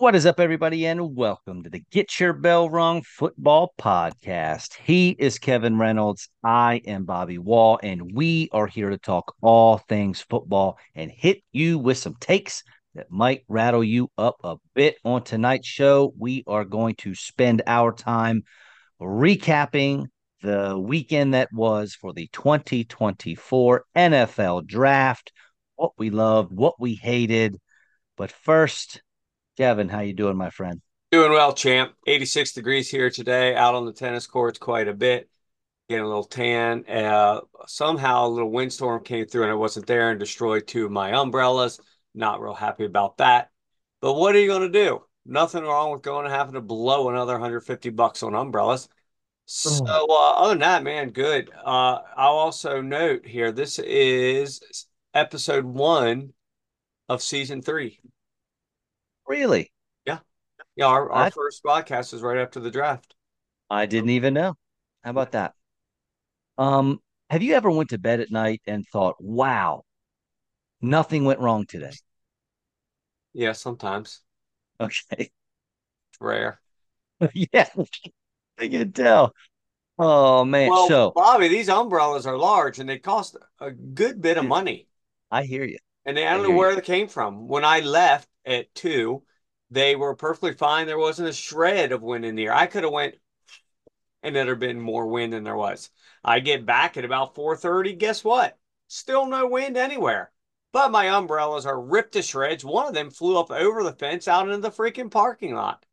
What is up, everybody, and welcome to the Get Your Bell Rung Football Podcast. He is Kevin Reynolds. I am Bobby Wall, and we are here to talk all things football and hit you with some takes that might rattle you up a bit. On tonight's show, we are going to spend our time recapping the weekend that was for the 2024 NFL Draft, what we loved, what we hated. But first, Kevin, how you doing, my friend? Doing well, champ. 86 degrees here today, out on the tennis courts quite a bit, getting a little tan. Somehow a little windstorm came through and I wasn't there and destroyed two of my umbrellas. Not real happy about that. But what are you going to do? Nothing wrong with going and having to blow another 150 bucks on umbrellas. So, Oh, other than that, man, good. I'll also note here, this is episode one of season three. really? Yeah. Yeah, our I first broadcast is right after the draft. I didn't even know. How about that? Um, have you ever went to bed at night and thought, "Wow, nothing went wrong today"? Yeah, sometimes. Okay. It's rare. Yeah, I can tell. Oh man. Well, So, Bobby, these umbrellas are large and they cost a good bit of dude, money. I hear you. And I I don't know hear you. where they came from. When I left at 2, they were perfectly fine. There wasn't a shred of wind in the air. I could have went and there'd have been more wind than there was. I get back at about 4:30. Guess what? Still no wind anywhere. But my umbrellas are ripped to shreds. One of them flew up over the fence out into the freaking parking lot.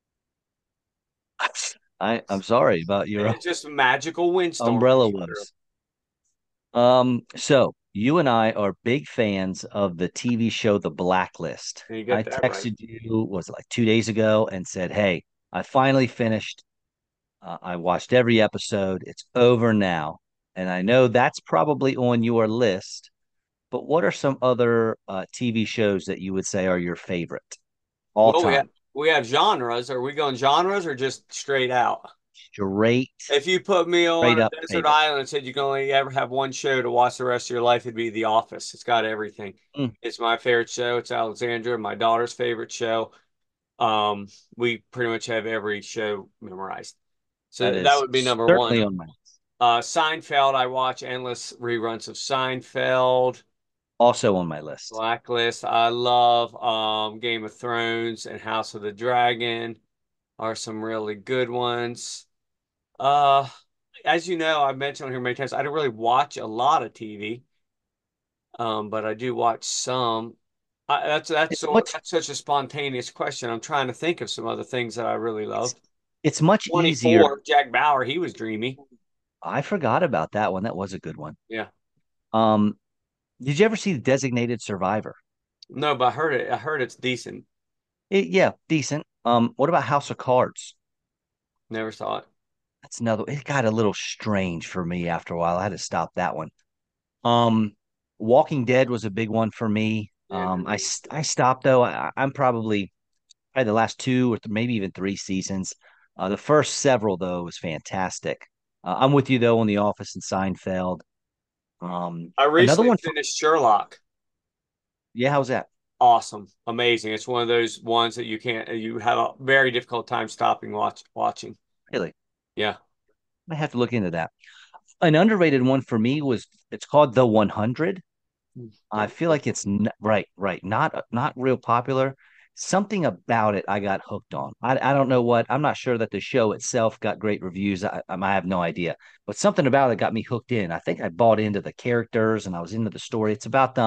I'm sorry about your It's just a magical windstorm umbrella came through. woes. So you and I are big fans of the TV show The Blacklist. And you I get that right. texted you, was it like 2 days ago, and said, "Hey, I finally finished. I watched every episode. It's over now." And I know that's probably on your list, but what are some other TV shows that you would say are your favorite all Well, we time? have we have genres. Are we going genres or just straight out? Straight, If you put me on straight up a desert favorite. island and said you can only ever have one show to watch the rest of your life, it'd be The Office. It's got everything. Mm, It's my favorite show. It's Alexandra, my daughter's favorite show. Um, we pretty much have every show memorized. that So that is would be number certainly one. on my list. Seinfeld, I watch endless reruns of Seinfeld. Also on my list. Blacklist, I love Game of Thrones and House of the Dragon are some really good ones. Uh, as you know, I've mentioned on here many times, I don't really watch a lot of TV, but I do watch some. It's much That's such a spontaneous question. I'm trying to think of some other things that I really it's loved. it's much easier. 24, Jack Bauer, he was dreamy. I forgot about that one. That was a good one. Yeah. Um, did you ever see The Designated Survivor? No, but I heard it. I heard it's decent. Yeah, decent. What about House of Cards? Never saw it. That's another. It got a little strange for me after a while. I had to stop that one. Um, Walking Dead was a big one for me. Yeah. I stopped though. I'm probably I had the last two or maybe even three seasons. The first several though was fantastic. I'm with you though on The Office and Seinfeld. I Another recently one. finished Sherlock. Yeah, how's that? Awesome. Amazing. It's one of those ones that you have a very difficult time stopping watching. Really? Yeah. I have to look into that. An underrated one for me was it's called The 100. I feel like it's right, not real popular. Something about it I got hooked on. I don't know what. I'm not sure that the show itself got great reviews. I have no idea, but something about it got me hooked in. I think I bought into the characters and I was into the story. It's about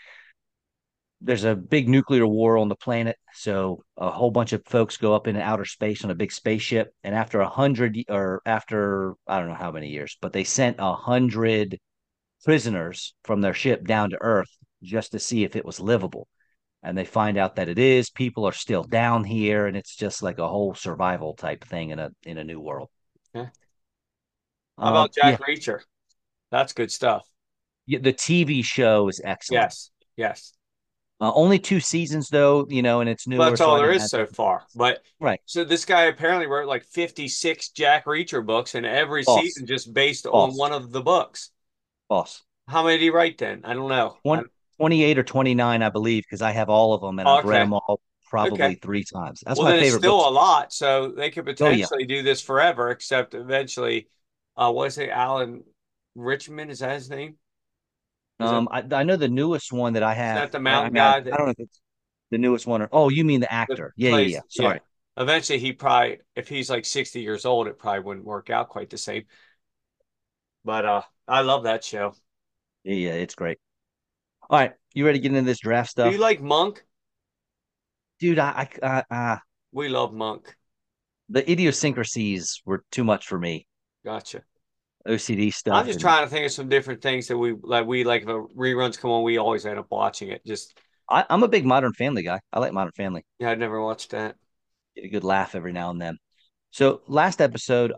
there's a big nuclear war on the planet, so a whole bunch of folks go up into outer space on a big spaceship, and after 100 or after I don't know how many years, but they sent 100 prisoners from their ship down to Earth just to see if it was livable. And they find out that it is. People are still down here, and it's just like a whole survival type thing in a new world. Yeah. How about Yeah, Jack Reacher? That's good stuff. the TV show is excellent. Yes. Yes. Only two seasons though, and it's Well, newer, that's so all I there didn't is have so far. But right. so this guy apparently wrote like 56 Jack Reacher books, and every False, season just based on false, one of the books. false. How many did he write then? I don't know. 28 or 29, I believe, because I have all of them and I've read Okay. them all. probably Okay. 3 times. That's Well, my then it's favorite still book. a lot, so they could Oh yeah. potentially do this forever, except eventually, what is it, Alan Richmond, is that his name? Is that I know the newest one that I is have. that the I mountain mean, guy I that don't know if it's the newest one or. Oh, you mean the that actor? Yeah, yeah, yeah. plays? Yeah. Sorry. Eventually he probably if he's like 60 years old, it probably wouldn't work out quite the same. But I love that show. Yeah, yeah, it's great. All right, you ready to get into this draft Do you stuff, like Monk? dude? We love Monk. The idiosyncrasies were too much for me. Gotcha. OCD I'm stuff, just and trying to think of some different things that we like if reruns come on, we always end up watching it. Just I'm a big Modern Family guy. I like Modern Family. yeah, I'd never watched that. Get a good laugh every now and then. So last episode,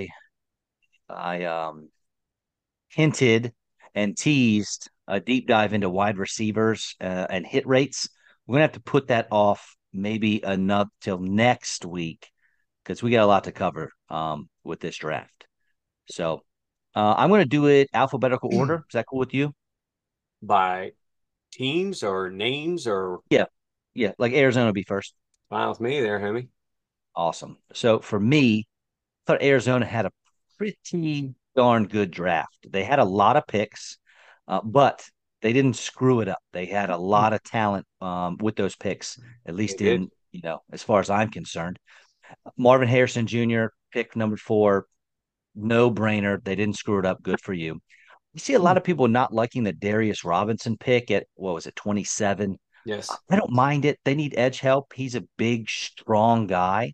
I hinted and teased a deep dive into wide receivers and hit rates. We're gonna have to put that off maybe enough till next week because we got a lot to cover with this draft. So I'm gonna do it alphabetical order. Is that cool with you? By teams or names or Yeah, yeah. Like Arizona will be first. fine with me there, homie. Awesome. So for me, I thought Arizona had a pretty darn good draft. They had a lot of picks, but they didn't screw it up. They had a lot of talent with those picks, at They least did. in, as far as I'm concerned. Marvin Harrison Jr., pick number 4, no brainer. They didn't screw it up. Good for you. You see a lot of people not liking the Darius Robinson pick at, what was it, 27. Yes. I don't mind it. They need edge help. He's a big, strong guy.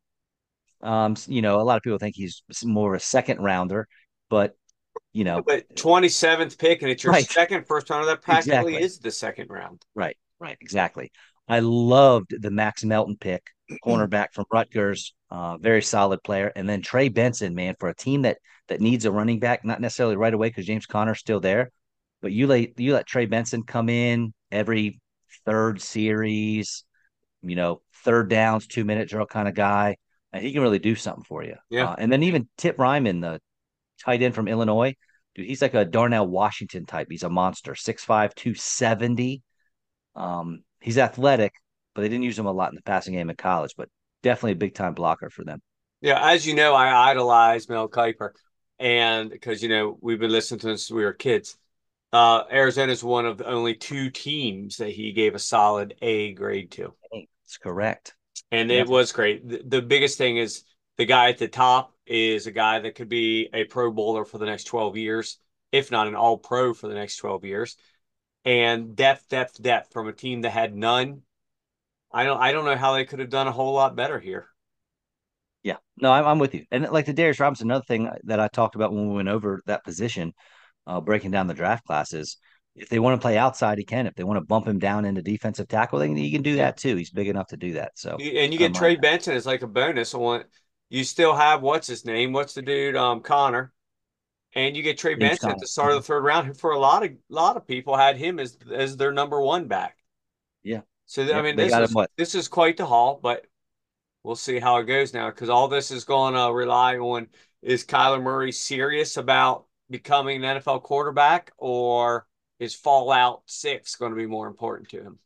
A lot of people think he's more of a second rounder, but you Yeah, know, but 27th pick and it's your right, second first rounder, that practically exactly, is the second round. right, exactly. I loved the Max Melton pick, cornerback from Rutgers, very solid player, and then Trey Benson, man, for a team that needs a running back, not necessarily right away because James Conner's still there, but you let Trey Benson come in every third series, third downs, 2 minute drill kind of guy, and he can really do something for you. Yeah. And then even Tip Ryman, the tight end from Illinois, dude, he's like a Darnell Washington type. He's a monster, 6'5", 270. He's athletic, but they didn't use him a lot in the passing game in college, but definitely a big time blocker for them. Yeah. As you know, I idolize Mel Kiper. And because, we've been listening to him since we were kids. Arizona is one of the only two teams that he gave a solid A grade to. That's correct. And it Yep. was great. The biggest thing is the guy at the top is a guy that could be a Pro Bowler for the next 12 years, if not an All Pro for the next 12 years. And depth, depth, depth from a team that had none. I don't know how they could have done a whole lot better here. Yeah. No, I'm with you. And like the Darius Robinson, another thing that I talked about when we went over that position, breaking down the draft classes, if they want to play outside, he can. If they want to bump him down into defensive tackle, then he can do Yeah. that too. He's big enough to do that. So And you I don't get mind Trey that. Benson as like a bonus on you still have what's his name? What's the dude? Connor. And you get Trey James Benson at Conner. the start of Mhm. the third round, who for a lot of people had him as their number one back. Yeah. So I Yep. mean, They this got him is what? this is quite the haul, but we'll see how it goes now because all this is going to rely on is Kyler Murray serious about becoming an NFL quarterback or is Fallout 6 going to be more important to him?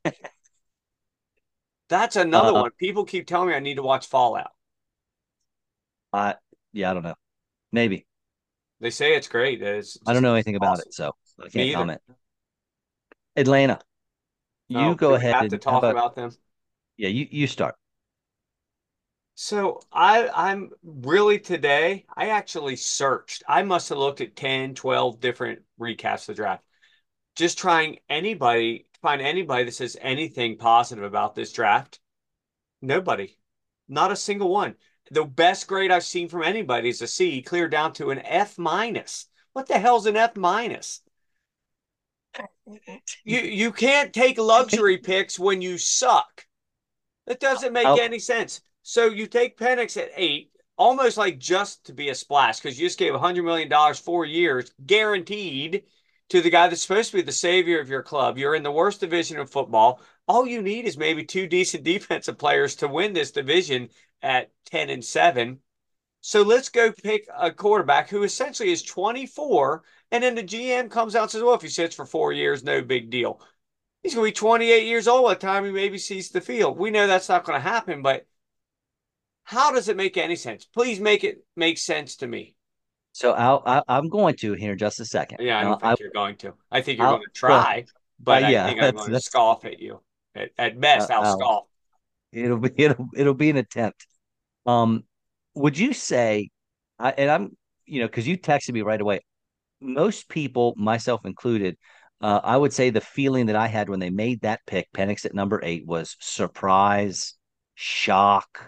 That's another Uh, one. People keep telling me I need to watch Fallout. I yeah, I don't know. Maybe. They say it's great. It's I don't just know anything about it, awesome. so I can't Me either. comment. Atlanta, you Oh, go do we ahead have to and how talk about about them? yeah, you start. So I'm really today, I actually searched. I must have looked at 10, 12 different recaps of the draft. Just trying find anybody that says anything positive about this draft. Nobody. Not a single one. The best grade I've seen from anybody is a C, clear down to an F minus. What the hell's an F minus? You can't take luxury picks when you suck. That doesn't make I'll, any sense. So you take Penix at 8, almost like just to be a splash, because you just gave $100 million 4 years guaranteed to the guy that's supposed to be the savior of your club. You're in the worst division of football. All you need is maybe two decent defensive players to win this division at 10-7. So let's go pick a quarterback who essentially is 24, and then the GM comes out and says, well, if he sits for 4 years, no big deal. He's going to be 28 years old by the time he maybe sees the field. We know that's not going to happen, but how does it make any sense? Please make it make sense to me. So I'm going to here in just a second. Yeah, I don't I think you're going to. I think you're going I'll to well, try, but I yeah, think I'm going to that's scoff at you. At best, I'll I'll scoff. it'll be an attempt. Um, would you say, and I'm, because you texted me right away. Most people, myself included, I would say the feeling that I had when they made that pick, Penix at number 8, was surprise, shock.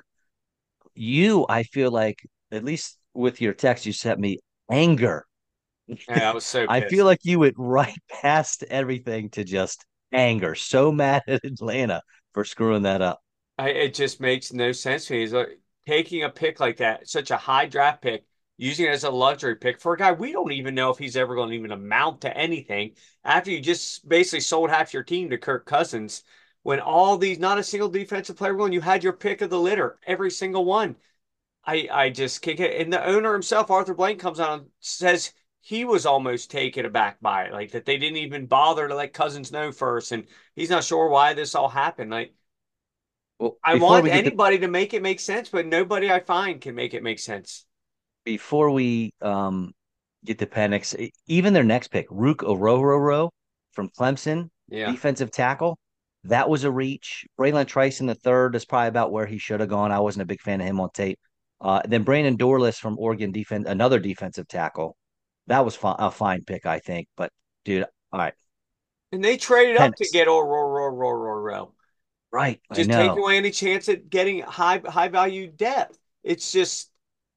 I feel like, at least with your text, you sent me anger. Yeah, I was so I feel pissed. like you went right past everything to just anger. So mad at Atlanta for screwing that up. It just makes no sense to me. He's like taking a pick like that, such a high draft pick, using it as a luxury pick for a guy we don't even know if he's ever going to even amount to anything after you just basically sold half your team to Kirk Cousins. When all these, not a single defensive player going, you had your pick of the litter, every single one. I just can't get it. And the owner himself, Arthur Blank, comes out and says he was almost taken aback by it, like that they didn't even bother to let Cousins know first, and he's not sure why this all happened. Like Well, I want anybody to make it make sense, but nobody I find can make it make sense. before we get to Penix, even their next pick, Rook Orororo from Clemson, Yeah. defensive tackle, that was a reach. Braylon Trice in the third is probably about where he should have gone. I wasn't a big fan of him on tape. Then Brandon Dorless from Oregon, another defensive tackle. That was a fine pick, I think. But dude, all right, And they traded up to Penix, get Oro. right? I Just taking know. away any chance at getting high value depth. It's just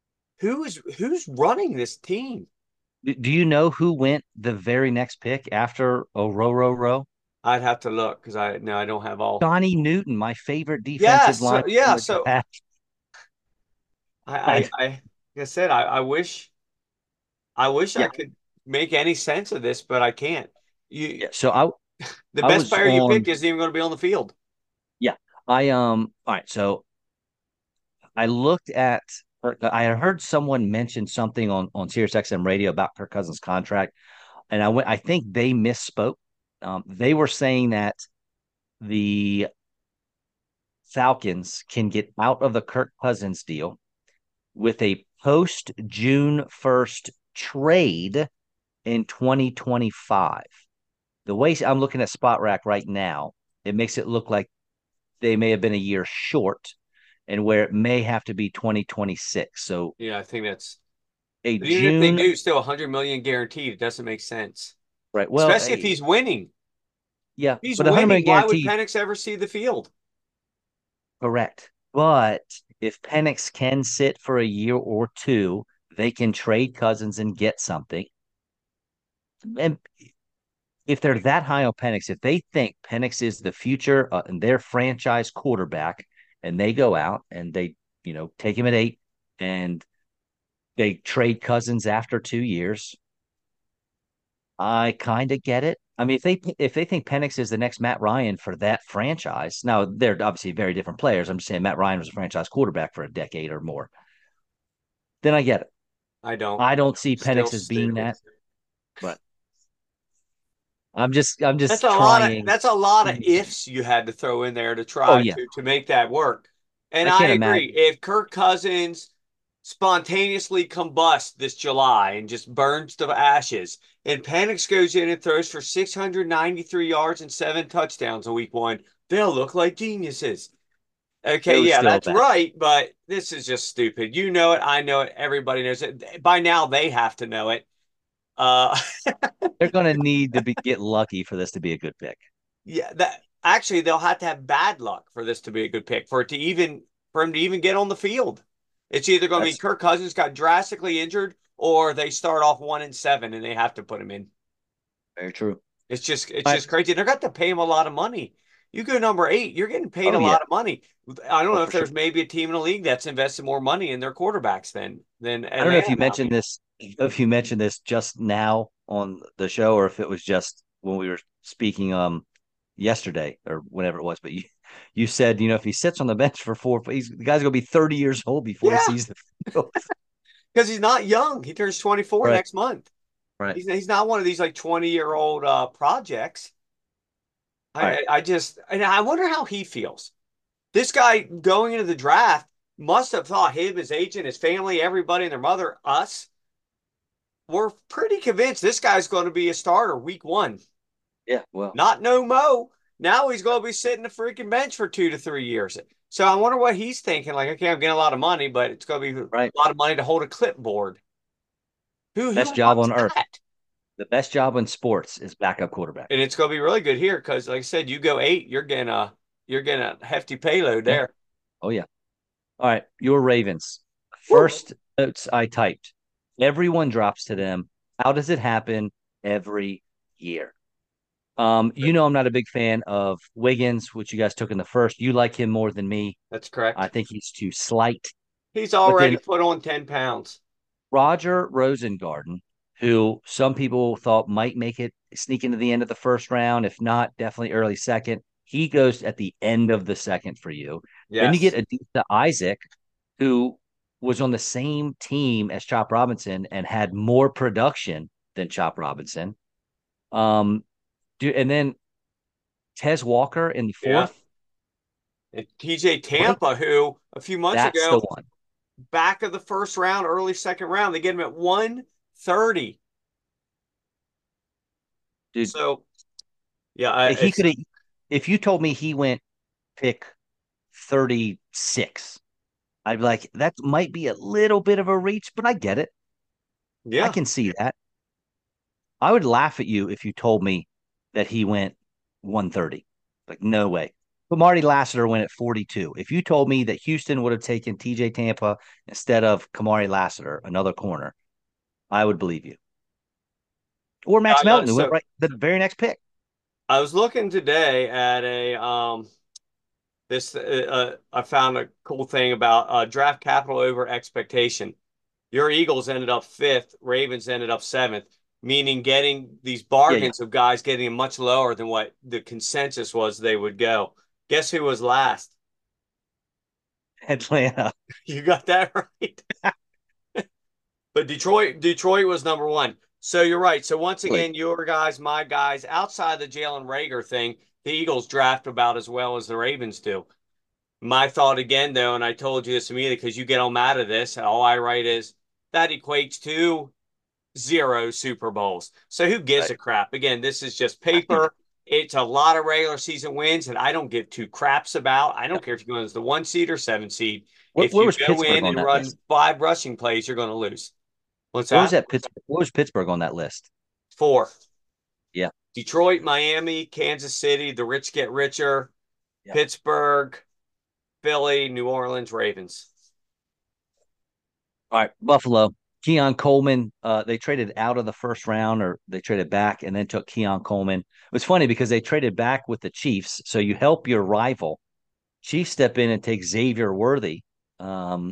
who's running this team? Do you know who went the very next pick after Orororo? I'd have to look because I no, I don't have all. Johnny Newton, my favorite defensive Yes, line in yeah. the So draft. like I said, I wish I Yeah, could make any sense of this, but I can't. You yeah. So the I best was player you on. picked isn't even going to be on the field. Yeah, All right, so I looked at. I heard someone mention something on SiriusXM radio about Kirk Cousins' contract, and I went. I think they misspoke. They were saying that the Falcons can get out of the Kirk Cousins deal with a post June 1st trade in 2025. The way I'm looking at Spot Rack right now, it makes it look like they may have been a year short and where it may have to be 2026. So Yeah, I think that's. a But even if they June, do, still 100 million guaranteed. It doesn't make sense, right? Well, especially if he's winning. yeah, If he's but 100 winning, million why would guaranteed, Penix ever see the field? correct. But if Penix can sit for a year or two, they can trade Cousins and get something. And if they're that high on Penix, if they think Penix is the future and their franchise quarterback, and they go out and they, take him at 8 and they trade Cousins after 2 years, I kind of get it. I mean, if they think Penix is the next Matt Ryan for that franchise, now they're obviously very different players. I'm just saying Matt Ryan was a franchise quarterback for a decade or more. Then I get it. I don't. I don't see Still Penix as being stupid. that, but I'm That's just a lot of trying. that's a lot of ifs you had to throw in there to Oh try yeah, to make that work. And I I can't agree. imagine. If Kirk Cousins spontaneously combusts this July and just burns to ashes, and Penix goes in and throws for 693 yards and 7 touchdowns in week 1, they'll look like geniuses. It Okay, was yeah, still that's bad. right, but this is just stupid. You know it, I know it, everybody knows it. By now they have to know it. Uh They're going to need to get lucky for this to be a good pick. Yeah, that actually they'll have to have bad luck for this to be a good pick for him to even get on the field. It's either going to be That's Kirk Cousins got drastically injured or they start off 1-7 and they have to put him in. very true. It's All right. just crazy. They're got to pay him a lot of money. You go number 8, you're getting paid Oh a yeah. lot of money. I don't Oh know if for sure. there's maybe a team in the league that's invested more money in their quarterbacks than I don't know if Atlanta you now. mentioned this, just now on the show, or if it was just when we were speaking yesterday or whenever it was. But you said, if he sits on the bench for the guy's gonna be 30 years old before he Yeah, sees the field. because he's not young. He turns 24 Right, next month. right. He's not one of these like 20-year-old projects. All right. I just, and I wonder how he feels. This guy going into the draft must have thought him, his agent, his family, everybody, and their mother, us, were pretty convinced this guy's going to be a starter week one. Yeah. Well, Not no mo. Now he's going to be sitting the freaking bench for 2 to 3 years. So I wonder what he's thinking. Like, okay, I'm getting a lot of money, but it's going to be a right. lot of money to hold a clipboard. Who Best job wants on earth. that? The best job in sports is backup quarterback. And it's going to be really good here because, like I said, you go 8, you're getting a hefty payload Yeah. there. Oh yeah. All right. Your Ravens. Woo! First notes I typed. Everyone drops to them. How does it happen every year? I'm not a big fan of Wiggins, which you guys took in the first. You like him more than me. That's I correct. think he's too slight. He's But already then put on 10 pounds. Roger Rosengarten, who some people thought might make it sneak into the end of the first round, if not, definitely early second. He goes at the end of the second for you. Then you get Yes. Adisa Isaac, who was on the same team as Chop Robinson and had more production than Chop Robinson. Um, and then Tez Walker in the Yeah. fourth. And TJ One, Tampa, who a few months that's the ago, one, back of the first round, early second round, they get him at 130. dude. So, yeah, He it's, could have. If you told me he went pick 36, I'd be like, that might be a little bit of a reach, but I get it. I yeah. can see that. I would laugh at you if you told me that he went 130. Like, no way. But Marty Lassiter went at 42. If you told me that Houston would have taken TJ Tampa instead of Kamari Lassiter, another corner, I would believe you. Or Max I know. Melton, who went So right the very next pick. I was looking today at I found a cool thing about draft capital over expectation. Your Eagles ended up fifth, Ravens ended up seventh, meaning getting these Yeah, yeah. bargains of guys getting much lower than what the consensus was they would go. Guess who was last? Atlanta. You got that right. But Detroit was number one. So you're right. So once Really? again, your guys, my guys, outside the Jalen Rager thing, the Eagles draft about as well as the Ravens do. My thought again, though, and I told you this immediately because you get all mad at this, all I write is that equates to 0 Super Bowls. So who gives Right. a crap? Again, this is just I think paper. It's a lot of regular season wins that I don't give two craps about. I don't care if you go as the 1 seed or 7 seed. If where you was go Pittsburgh in on and that run list? 5 rushing plays, you're going to lose. What's Where was that? that Pittsburgh? Where was Pittsburgh on that list? 4. Yeah. Detroit, Miami, Kansas City, the rich get richer, Yeah. Pittsburgh, Philly, New Orleans, Ravens. All right. Buffalo. Keon Coleman, they traded out of the first round or they traded back and then took Keon Coleman. It was funny because they traded back with the Chiefs. So you help your rival. Chiefs step in and take Xavier Worthy. Um,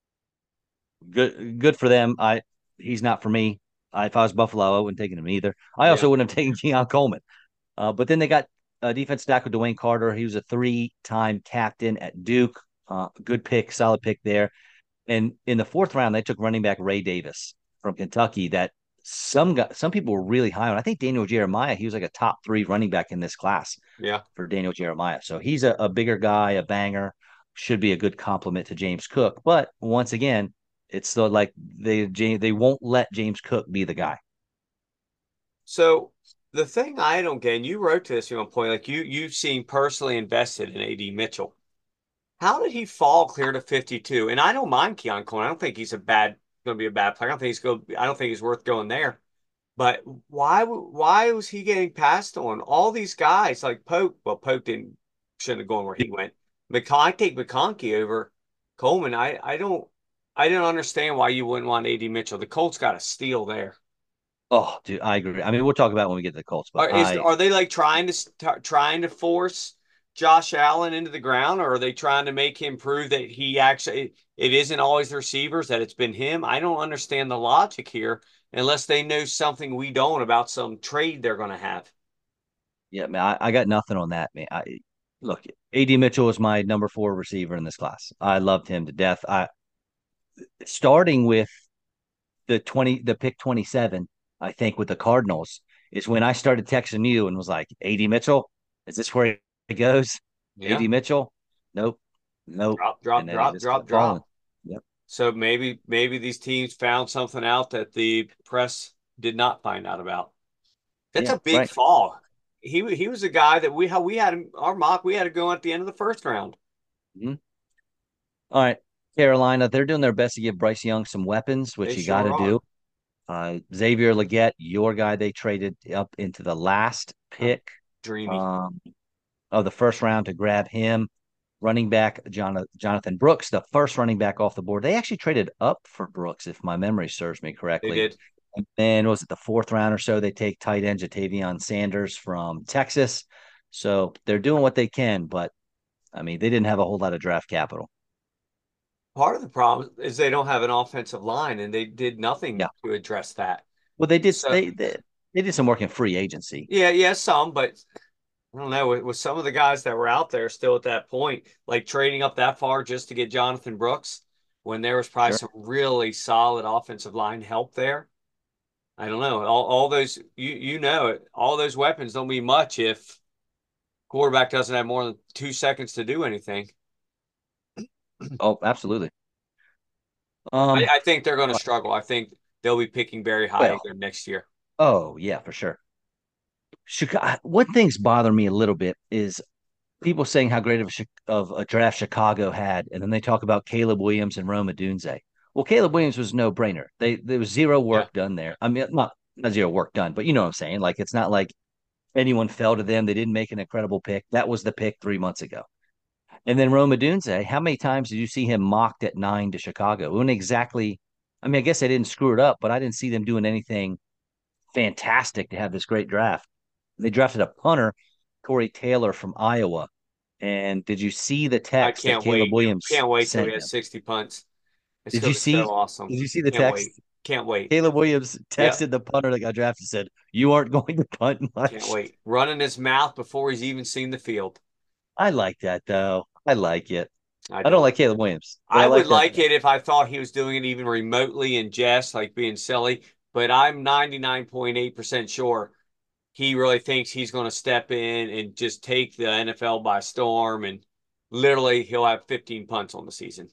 good for them. He's not for me. If I was Buffalo, I wouldn't take him either. I Yeah. also wouldn't have taken Keon Coleman. But then they got a defense tackle Dwayne Carter. He was a 3-time captain at Duke. Good pick, solid pick there. And in the fourth round, they took running back Ray Davis from Kentucky. That some people were really high on. I think Daniel Jeremiah. He was like a top 3 running back in this class Yeah. for Daniel Jeremiah. So he's a bigger guy, a banger. Should be a good compliment to James Cook. But once again, it's still like they won't let James Cook be the guy. So the thing I don't get, and you wrote to this at one point, like you seem personally invested in AD Mitchell. How did he fall clear to 52? And I don't mind Keon Coleman. I don't think he's going to be a bad player. I don't think he's worth going there. But why was he getting passed on? All these guys like Pope, well, Pope shouldn't have gone where he went. I take McConkey over Coleman. I don't understand why you wouldn't want AD Mitchell. The Colts got a steal there. Oh, dude, I agree. I mean, we'll talk about it when we get to the Colts, but Are they like trying to force Josh Allen into the ground, or are they trying to make him prove that he actually it isn't always the receivers that it's been him? I don't understand the logic here unless they know something we don't about some trade they're going to have. yeah, man, I got nothing on that, man. Look, AD Mitchell is my number 4 receiver in this class. I loved him to death. I starting with the pick 27, I think with the Cardinals is when I started texting you and was like, AD Mitchell. Is this where he goes? Yeah. AV Mitchell? Nope. Nope. Drop, And drop, then he drop, just kept drop, falling. drop. Yep. So maybe these teams found something out that the press did not find out about. That's Yeah. a big Right. fall. He was a guy that we had him our mock. We had to go at the end of the first round. Mhm. All right. Carolina, they're doing their best to give Bryce Young some weapons, They which you got sure to are. do. Xavier Legette, your guy, they traded up into the last I'm pick dreamy. um, of the first round to grab him. Running back Jonathan Brooks, the first running back off the board. They actually traded up for Brooks, if my memory serves me They correctly. did. And then was it the fourth round or so? They take tight end Jatavion Sanders from Texas. So they're doing what they can, but I mean, they didn't have a whole lot of draft capital. Part of the problem is they don't have an offensive line, and they did Yeah. nothing to address that. Well, they did So they did some work in free agency. yeah, some, but I don't know. With some of the guys that were out there still at that point, like trading up that far just to get Jonathan Brooks, when there was probably Sure. some really solid offensive line help there. I don't know. All those you know it. All those weapons don't mean much if quarterback doesn't have more than 2 seconds to do anything. Oh, absolutely. Um, I think they're going to struggle. I think they'll be picking very high well, again next year. oh yeah, for sure. Chicago, what things bother me a little bit is people saying how great of a draft Chicago had, and then they talk about Caleb Williams and Rome Odunze. Well, Caleb Williams was no brainer. There was zero Yeah. work done there. I mean, not zero work done, but you know what I'm saying. Like it's not like anyone fell to them. They didn't make an incredible pick. That was the pick 3 months ago. And then Rome Odunze, how many times did you see him mocked at 9 to Chicago? It wasn't exactly. I mean, I guess they didn't screw it up, but I didn't see them doing anything fantastic to have this great draft. They drafted a punter, Corey Taylor from Iowa. And did you see the I text that can't Caleb wait. Williams Can't wait till he sent has him? 60 punts. It's Did going you to be so see? awesome. Did you see the Can't wait. text? Can't wait. Caleb Williams Yep. texted the punter that got drafted. Said, "You aren't going to punt Can't much." wait. Running his mouth before he's even seen the field. I like that though. I like it. I I don't don't. like Caleb Williams, but I I would like that. like it if I thought he was doing it even remotely in jest, like being silly, but I'm 99.8% sure he really thinks he's going to step in and just take the NFL by storm, and literally he'll have 15 punts on the season.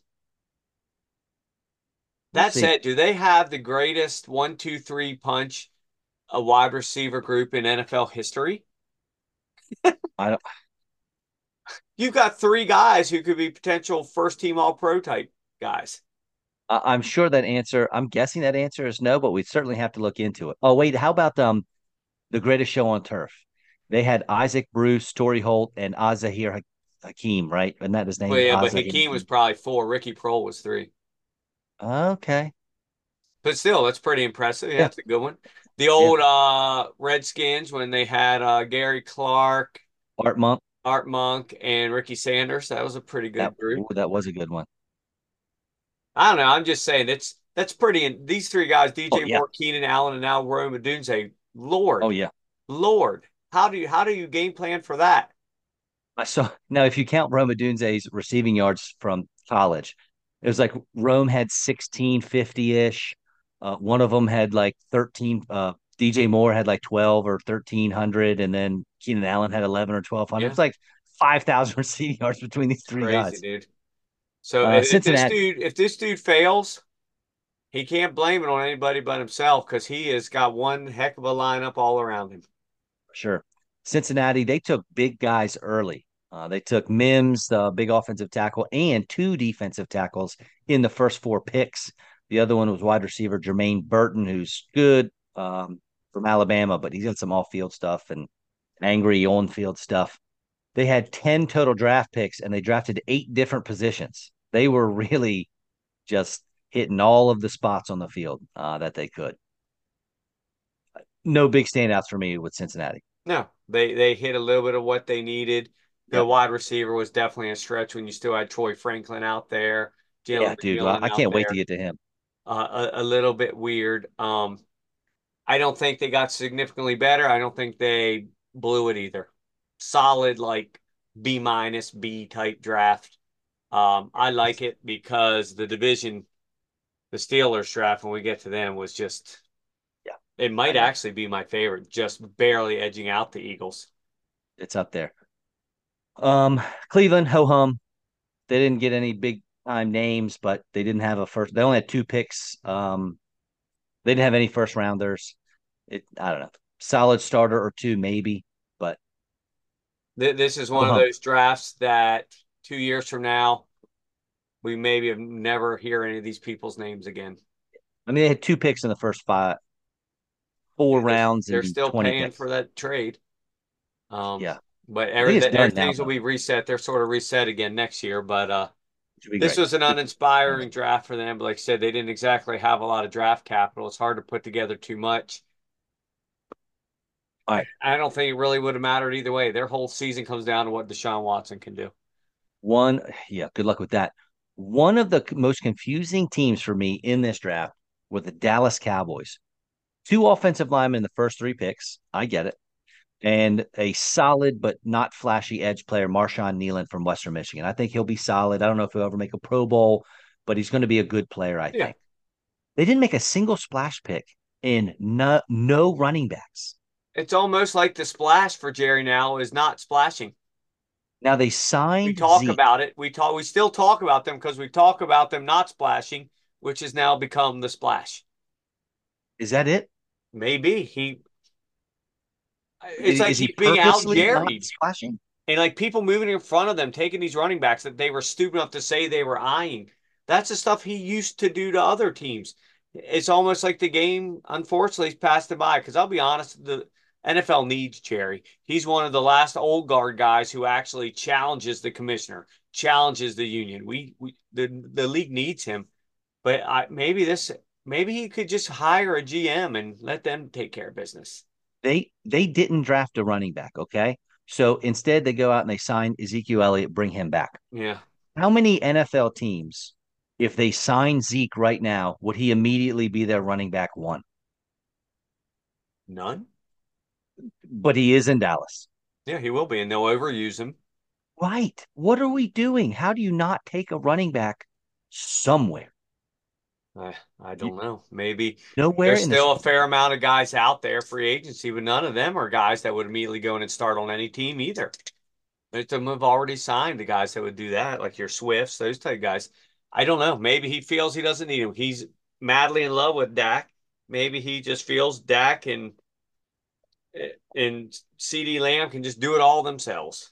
We'll That see. said, do they have the greatest 1, 2, 3 punch a wide receiver group in NFL history? I don't, You've got three guys who could be potential first team all pro type guys. I'm sure that answer. I'm guessing that answer is no, but we certainly have to look into it. Oh wait, how about the greatest show on turf? They had Isaac Bruce, Torrey Holt, and Azahir Hakim, right? Isn't that his Well, name? yeah, but Azahir Hakeem was Hakim. probably four. Ricky Prohl was three. Okay. But still, that's pretty impressive. Yeah, Yeah. that's a good one. The Yeah. old Redskins when they had Gary Clark, Art Monk. Art Monk, and Ricky Sanders. That was a pretty That good group. ooh, that was a good one. I don't know. I'm just saying that's pretty. And these three guys, Oh DJ yeah. Moore, Keenan Allen, and now Rome Odunze. Oh Lord, yeah. Lord, how do you game plan for that? I saw now if you count Rome Odunze's receiving yards from college, it was like Rome had 1650-ish. One of them had like 13. DJ Moore had like 12 or 1300, and then Keenan Allen had 11 or 1200. Yeah, It's like 5,000 receiving yards between these it's three crazy, guys. dude. So if this Cincinnati. dude if this dude fails, he can't blame it on anybody but himself because he has got one heck of a lineup all around him. Sure. Cincinnati, they took big guys early. They took Mims, the big offensive tackle, and two defensive tackles in the first four picks. The other one was wide receiver Jermaine Burton, who's good from Alabama, but he's got some off-field stuff and angry on-field stuff. They had 10 total draft picks, and they drafted 8 different positions. They were really just hitting all of the spots on the field that they could. No big standouts for me with Cincinnati. No, they hit a little bit of what they needed. The Yep. wide receiver was definitely a stretch when you still had Troy Franklin out there, Yeah, Jalen dude. McMillan I out can't wait to there. get to him. A little bit weird. I don't think they got significantly better. I don't think they blew it either. Solid, like B minus B type draft. I like it because the division, the Steelers draft, when we get to them, was just, Yeah, it I might know. actually be my favorite, just barely edging out the Eagles. It's up there. Um, Cleveland, ho hum. They didn't get any big time names, but they didn't have a first. They only had two picks. They didn't have any first rounders. I don't know, solid starter or two maybe, but This is ho one of hum. those drafts that 2 years from now, we maybe have never hear any of these people's names again. I mean, they had two picks in the first four Yeah, rounds they're and still 20 paying picks. for that trade. Um, Yeah, but I think it's done now everything's will though, be reset. They're sort of reset again next year. But which would be this great. was an uninspiring draft for them. But like I said, they didn't exactly have a lot of draft capital. It's hard to put together too much. All right, I don't think it really would have mattered either way. Their whole season comes down to what Deshaun Watson can do. one. Yeah, good luck with that. One of the most confusing teams for me in this draft were the Dallas Cowboys. Two offensive linemen in the first three picks. I get it. And a solid but not flashy edge player, Marshawn Nealon from Western Michigan. I think he'll be solid. I don't know if he'll ever make a Pro Bowl, but he's going to be a good player, I Yeah, think. They didn't make a single splash pick in no running backs. it's almost like the splash for Jerry now is not splashing. Now they We signed talk Zeke. about it. We still talk about them because we talk about them not splashing, which has now become the splash. Is that it? Maybe he. It's like Is he he's being out purposely not Jerry'd. splashing? And like people moving in front of them, taking these running backs that they were stupid enough to say they were eyeing. That's the stuff he used to do to other teams. It's almost like the game, unfortunately, passed him by. Because I'll be honest, the NFL needs Jerry. He's one of the last old guard guys who actually challenges the commissioner, challenges the union. The league needs him. But maybe he could just hire a GM and let them take care of business. They didn't draft a running back, okay? So instead they go out and they sign Ezekiel Elliott, bring him back. Yeah, How many NFL teams, if they sign Zeke right now, would he immediately be their running back one? none. But he is in Dallas. Yeah, he will be, and they'll overuse him. Right. What are we doing? How do you not take a running back somewhere? I You, don't know. Maybe nowhere there's in this. still a fair amount of guys out there free agency, but none of them are guys that would immediately go in and start on any team either. Most of them have already signed the guys that would do that, like your Swifts, those type of guys. I don't know. Maybe he feels he doesn't need him. He's madly in love with Dak. Maybe he just feels Dak and CD Lamb can just do it all themselves.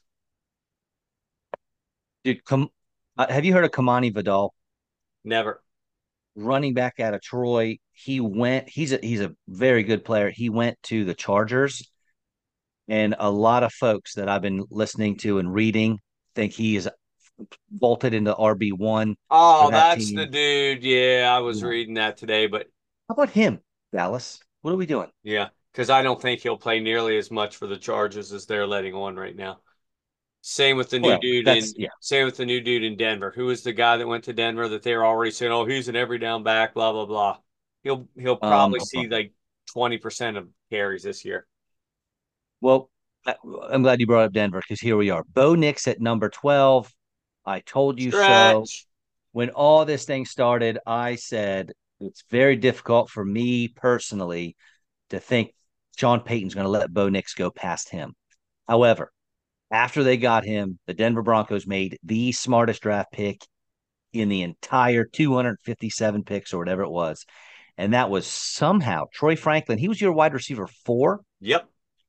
Dude, have you heard of Kamani Vidal, Never. running back out of Troy? He's a very good player. He went to the Chargers, and a lot of folks that I've been listening to and reading think he is vaulted into RB1 for Oh, that that's the team. dude. Yeah, I was Yeah. reading that today, but How about him, Dallas? What are we doing? yeah, because I don't think he'll play nearly as much for the Chargers as they're letting on right now. Same with the new Well, dude that's in yeah. same with the new dude in Denver. Who was the guy that went to Denver that they were already saying, "Oh, he's an every down back," blah blah blah. He'll probably Hold see on. like 20% of carries this year. Well, I'm glad you brought up Denver because here we are. Bo Nix at number 12. I told you so. Stretch. When all this thing started, I said it's very difficult for me personally to think Sean Payton's going to let Bo Nix go past him. However, after they got him, the Denver Broncos made the smartest draft pick in the entire 257 picks or whatever it was. And that was somehow Troy Franklin. He was your wide receiver four, Yep.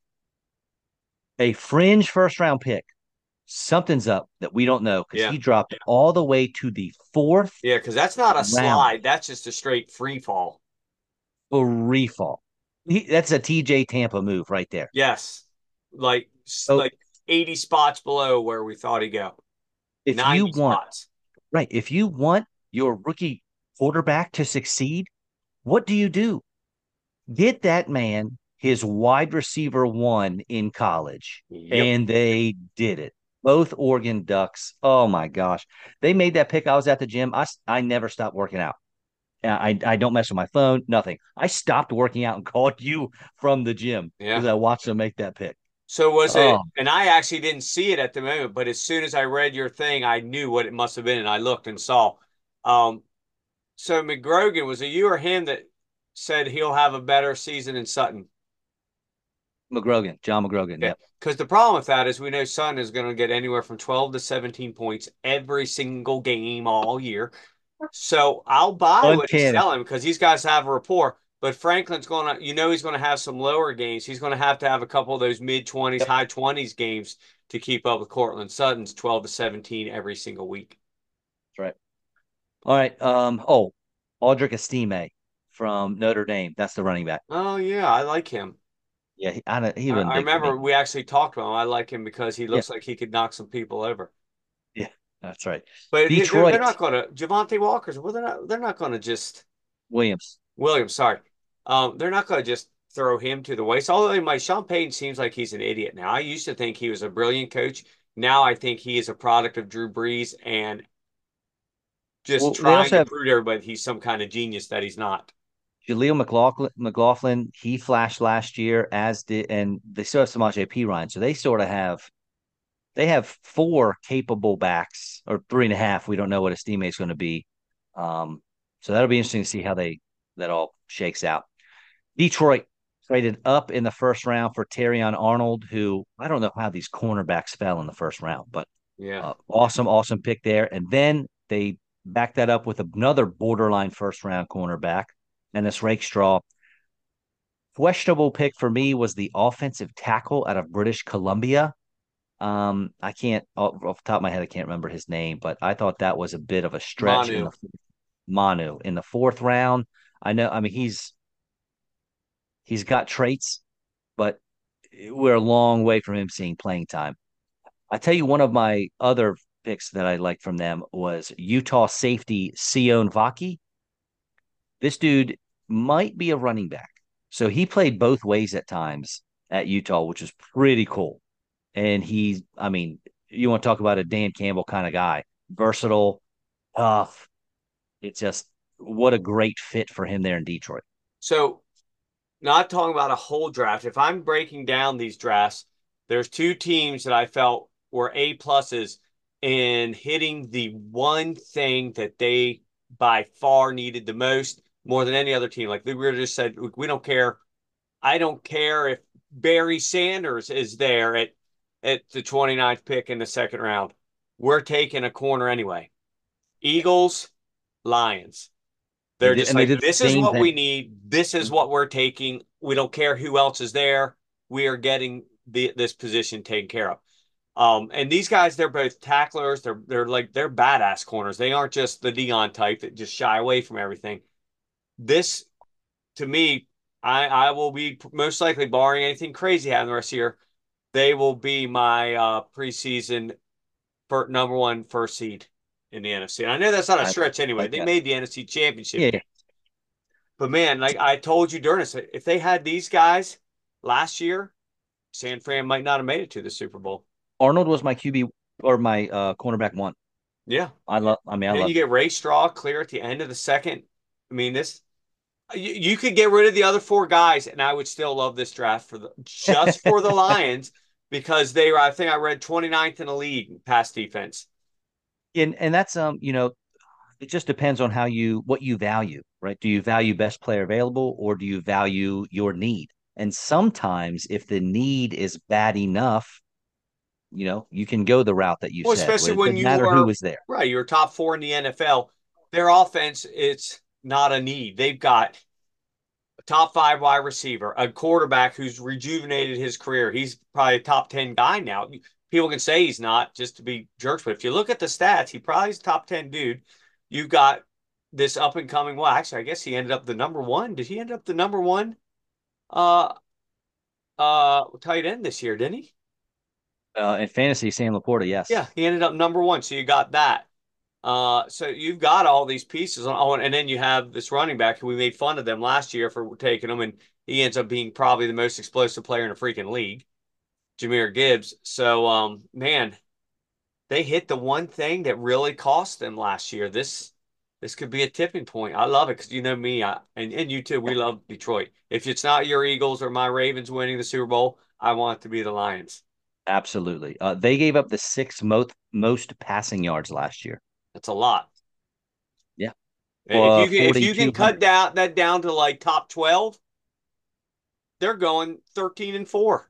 a fringe first round pick. Something's up that we don't know because Yeah. he dropped all the way to the fourth Yeah, because that's not a round, slide. That's just a straight free fall. free fall. That's a TJ Tampa move right there. Yes. Like So like 80 spots below where we thought he'd go. if you 90 want, spots. right, if you want your rookie quarterback to succeed, what do? Get that man his wide receiver one in college, Yep. and they did it. Both Oregon Ducks. Oh my gosh, they made that pick. I was at the gym. I never stopped working out. I don't mess with my phone. Nothing. I stopped working out and called you from the gym Yeah. because I watched them make that pick. So was it, Oh, and I actually didn't see it at the moment, but as soon as I read your thing, I knew what it must have been, and I looked and saw. Um, so McGrogan, was it you or him that said he'll have a better season in Sutton? McGrogan, John McGrogan. Yeah. Yep. Because the problem with that is we know Sun is going to get anywhere from 12 to 17 points every single game all year. So I'll buy what he's Uncanny. selling because these guys have a rapport. But Franklin's going to, he's going to have some lower games. He's going to have a couple of those mid 20s, Yep. high 20s games to keep up with Cortland Sutton's 12 to 17 every single week. That's right. All right. Aldrick Estime from Notre Dame. That's the running back. Oh, yeah, I like him. Yeah, he I, been I big for remember me. we actually talked about him. I like him because he Yeah, looks like he could knock some people over. yeah, that's right. But they're Detroit not going to Javante Walker's. Well, they're not going to just Williams. Williams. Sorry, they're not going to just throw him to the waste. Although my Sean Payton seems like he's an idiot now. I used to think he was a brilliant coach. Now I think he is a product of Drew Brees and just Well, they trying also to have prove to everybody he's some kind of genius that he's not. Jaleel McLaughlin. He flashed last year, as did, and they still have Samaje Perine. So they sort of have four capable backs or three and a half. We don't know what his teammate's going to be. So that'll be interesting to see how that all shakes out. Detroit traded up in the first round for Terrion Arnold, who I don't know how these cornerbacks fell in the first round, but Yeah. awesome pick there. And then they backed that up with another borderline first round cornerback, and this Rakestraw. Questionable pick for me was the offensive tackle out of British Columbia. I can't off the top of my head, I can't remember his name, but I thought that was a bit of a stretch in Manu. the Manu in the fourth round. I know, I mean, he's got traits, but we're a long way from him seeing playing time. I tell you, one of my other picks that I liked from them was Utah safety Sion Vaki. This dude might be a running back. So he played both ways at times at Utah, which was pretty cool. And I mean, you want to talk about a Dan Campbell kind of guy, versatile, tough. It's just what a great fit for him there in Detroit. So not talking about a whole draft. If I'm breaking down these drafts, there's two teams that I felt were A pluses in hitting the one thing that they by far needed the most more than any other team. Like we were just said, we don't care. I don't care if Barry Sanders is there at the 29th pick in the second round. We're taking a corner anyway. Eagles, Lions. They're just And they like, did the this is same what we thing. need. This is what we're taking. We don't care who else is there. We are getting this position taken care of. And these guys, they're both tacklers. They're badass corners. They aren't just the Dion type that just shy away from everything. This, to me, I will be most likely, barring anything crazy happening the rest of the year, they will be my preseason for number one first seed in the NFC. And I know that's not a I stretch anyway. like They that. made the NFC Championship Yeah. game. But man, like I told you during this, if they had these guys last year, San Fran might not have made it to the Super Bowl. Arnold was my QB or my cornerback one. Yeah. I Then you loved him. get Ray Straw clear at the end of the second. I mean, you could get rid of the other four guys, and I would still love this draft just for the Lions because they were, I think I read 29th in the league pass defense. And that's it just depends on what you value, right? Do you value best player available or do you value your need? And sometimes if the need is bad enough, you can go the route that you Well, said, especially where it when doesn't you matter who were was there. right, you're top four in the NFL. Their offense, it's not a need. They've got a top five wide receiver, a quarterback who's rejuvenated his career. He's probably a top 10 guy now. People can say he's not just to be jerks, but if you look at the stats, he probably is top 10 dude. You've got this up and coming. Well, actually, I guess he ended up the number one. Did he end up the number one uh tight end this year, didn't he? In fantasy, Sam Laporta, Yeah, yes. he ended up number one. So you got that. So you've got all these pieces and then you have this running back who we made fun of them last year for taking him, and he ends up being probably the most explosive player in the freaking league, Jahmyr Gibbs. So, man, they hit the one thing that really cost them last year. This could be a tipping point. I love it because you know me, and you too. We love Detroit. If it's not your Eagles or my Ravens winning the Super Bowl, I want it to be the Lions. Absolutely. They gave up the sixth most passing yards last year. That's a lot. Yeah. If you can 4,200. cut that down to like top 12, they're going 13-4.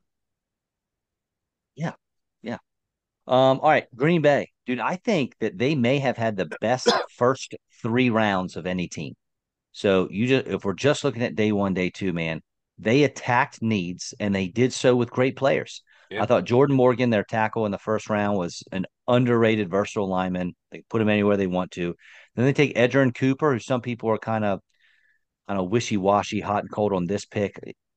Yeah. Yeah. All right, Green Bay. Dude, I think that they may have had the best first 3 rounds of any team. So you just if we're just looking at day one, day two, man, they attacked needs and they did so with great players. I Yeah. thought Jordan Morgan, their tackle in the first round, was an underrated, versatile lineman. They put him anywhere they want to. Then they take Edgerrin Cooper, who some people are kind of wishy-washy, hot and cold on this pick.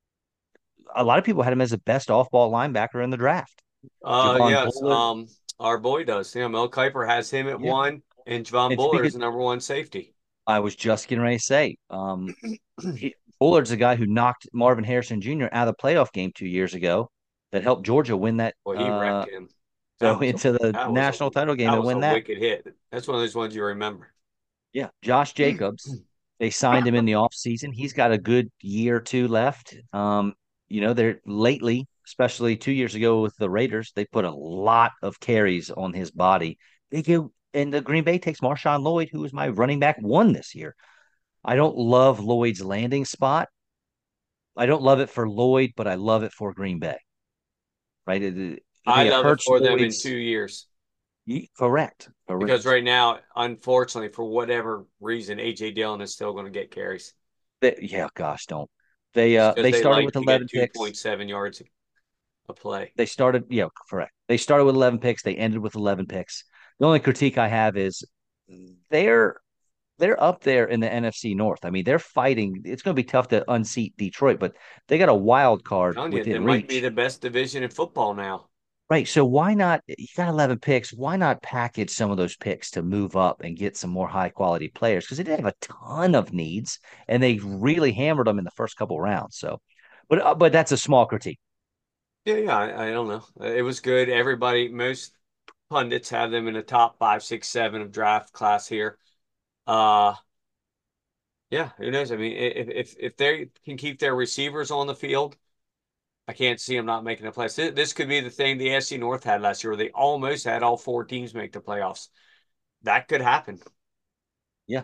A lot of people had him as the best off-ball linebacker in the draft. Javon Yes. Bullard. Our boy does. Yeah, Mel Kiper has him at Yeah. 1, and Javon And Bullard speaking, is the number 1 safety. I was just getting ready to say, Bullard's the guy who knocked Marvin Harrison Jr. out of the playoff game 2 years ago that helped Georgia win that Well, he wrecked him. go That was a into the that was a national title game that and was a win that. wicked hit. That's one of those ones you remember. Yeah. Josh Jacobs, they signed him in the offseason. He's got a good year or two left. They're lately, especially 2 years ago with the Raiders, they put a lot of carries on his body. They do, and the Green Bay takes Marshawn Lloyd, who was my running back 1 this year. I don't love Lloyd's landing spot. I don't love it for Lloyd, but I love it for Green Bay. Right? I I think it love it hurts for them in Lloyd's. 2 years Correct. because Correct. right now, unfortunately, for whatever reason, AJ Dillon is still going to get carries Yeah, gosh, don't. They just because they they started like with to get 11 picks. 2.7 yards a play. They started, yeah, correct. They started with 11 picks. They ended with 11 picks. The only critique I have is they're they're up there in the NFC North. I mean, they're fighting. It's going to be tough to unseat Detroit, but they got a wild card Telling you, they within might be reach. the best division in football now. Right. So why not? You got 11 picks. Why not package some of those picks to move up and get some more high quality players? Because they didn't have a ton of needs and they really hammered them in the first couple rounds. So, but that's a small critique. Yeah, yeah, I don't know. It was good. Everybody, most pundits have them in the top 5, 6, 7 of draft class here. Uh, yeah, who knows? I mean, if they can keep their receivers on the field, I can't see them not making the playoffs. This could be the thing the SC North had last year, where they almost had all 4 teams make the playoffs. That could happen. Yeah.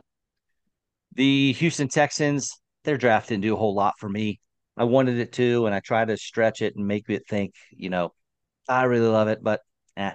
The Houston Texans, their draft didn't do a whole lot for me. I wanted it to, and I tried to stretch it and make it think, I really love it, but eh.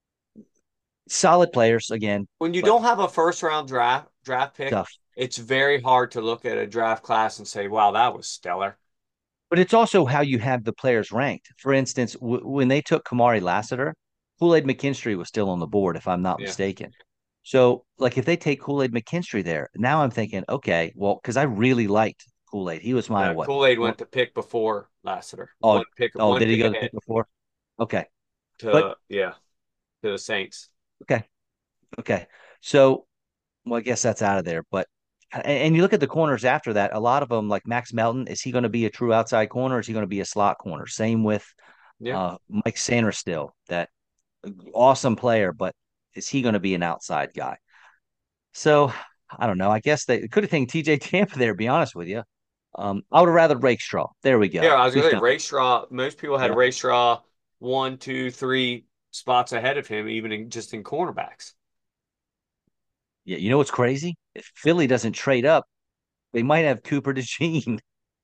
Solid players again, When you but don't have a first round draft pick, tough. it's very hard to look at a draft class and say, "Wow, that was stellar." But it's also how you have the players ranked. For instance, when they took Kamari Lassiter, Kool-Aid McKinstry was still on the board, if I'm not Yeah. mistaken. So, like, if they take Kool-Aid McKinstry there, now I'm thinking, okay, well, because I really liked Kool-Aid. He was my what? Kool-Aid went to pick before Lassiter. Oh, oh, One did he pick go to pick ahead before? Okay, but to yeah, to the Saints. okay, okay. So, well, I guess that's out of there. But and you look at the corners after that. A lot of them, like Max Melton, is he going to be a true outside corner? Or is he going to be a slot corner? Same with Yeah. Mike Sanders still. That awesome player, but is he going to be an outside guy? So I don't know. I guess they could have taken TJ Tampa there, to be honest with you. I would have rather Rakestraw. There we Yeah, go. I was We gonna say found Ray Straw. Most people had yeah. Ray Straw 1, 2, 3 spots ahead of him, even just in cornerbacks. Yeah. You know what's crazy? If Philly doesn't trade up, they might have Cooper DeJean.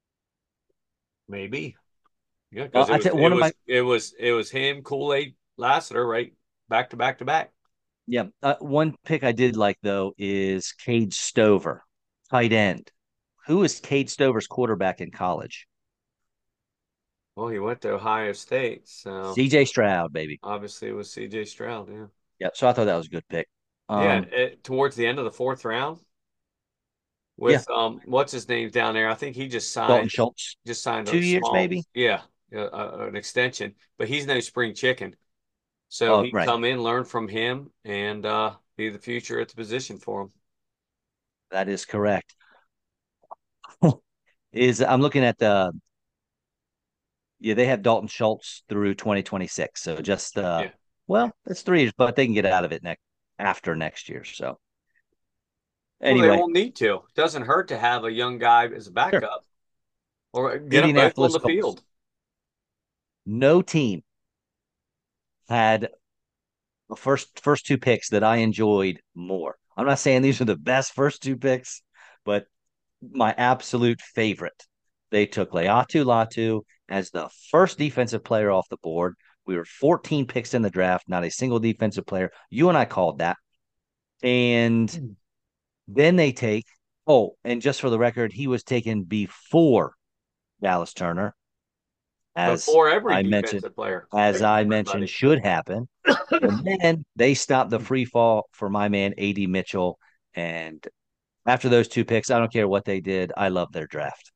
Maybe. Yeah, because I tell you, one of my it was him, Kool-Aid, Lassiter, right? Back to back to back. yeah, one pick I did like though is Cade Stover, tight end. Who is Cade Stover's quarterback in college? Well, he went to Ohio State, so CJ Stroud, baby. obviously it was CJ Stroud, yeah. Yeah, so I thought that was a good pick. Yeah, Um, towards the end of the fourth round yeah, with what's his name down there? I think he Dalton Schultz, just signed a 2 years small, maybe. yeah, an extension, but he's no spring chicken. So Oh, he right. come in, learn from him, and be the future at the position for him. That is correct. Is I'm looking at they have Dalton Schultz through 2026. So just Yeah. well, it's 3 years, but they can get out of it after next year. So Well, they anyway, won't need to. It doesn't hurt to have a young guy as a sure. backup or get them both on Indianapolis the Colts. field. No team had the first 2 picks that I enjoyed more. I'm not saying these are the best first 2 picks, but my absolute favorite. They took Leatu Latu as the first defensive player off the board. We were 14 picks in the draft, not a single defensive player. You and I called that. And then they take, oh, and just for the record, he was taken before Dallas Turner, as Before every I mentioned, defensive player, as I mentioned, everybody. should happen. And then they stopped the free fall for my man AD Mitchell. And after those two picks, I don't care what they did. I love their draft.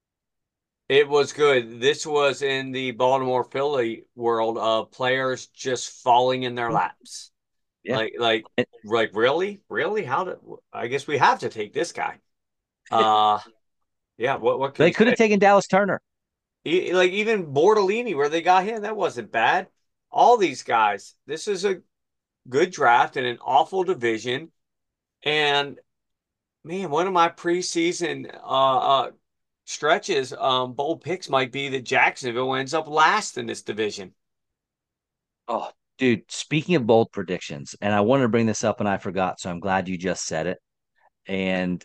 It was good. This was in the Baltimore Philly world of players just falling in their laps. Yeah. Like, like, like, really? Really? How did I guess we have to take this guy? Uh yeah, what can They you could have say? taken Dallas Turner. Like even Bordellini, where they got him, that wasn't bad. All these guys, this is a good draft in an awful division. And man, one of my preseason stretches, bold picks might be that Jacksonville ends up last in this division. Oh, dude, speaking of bold predictions, and I wanted to bring this up and I forgot, so I'm glad you just said it. And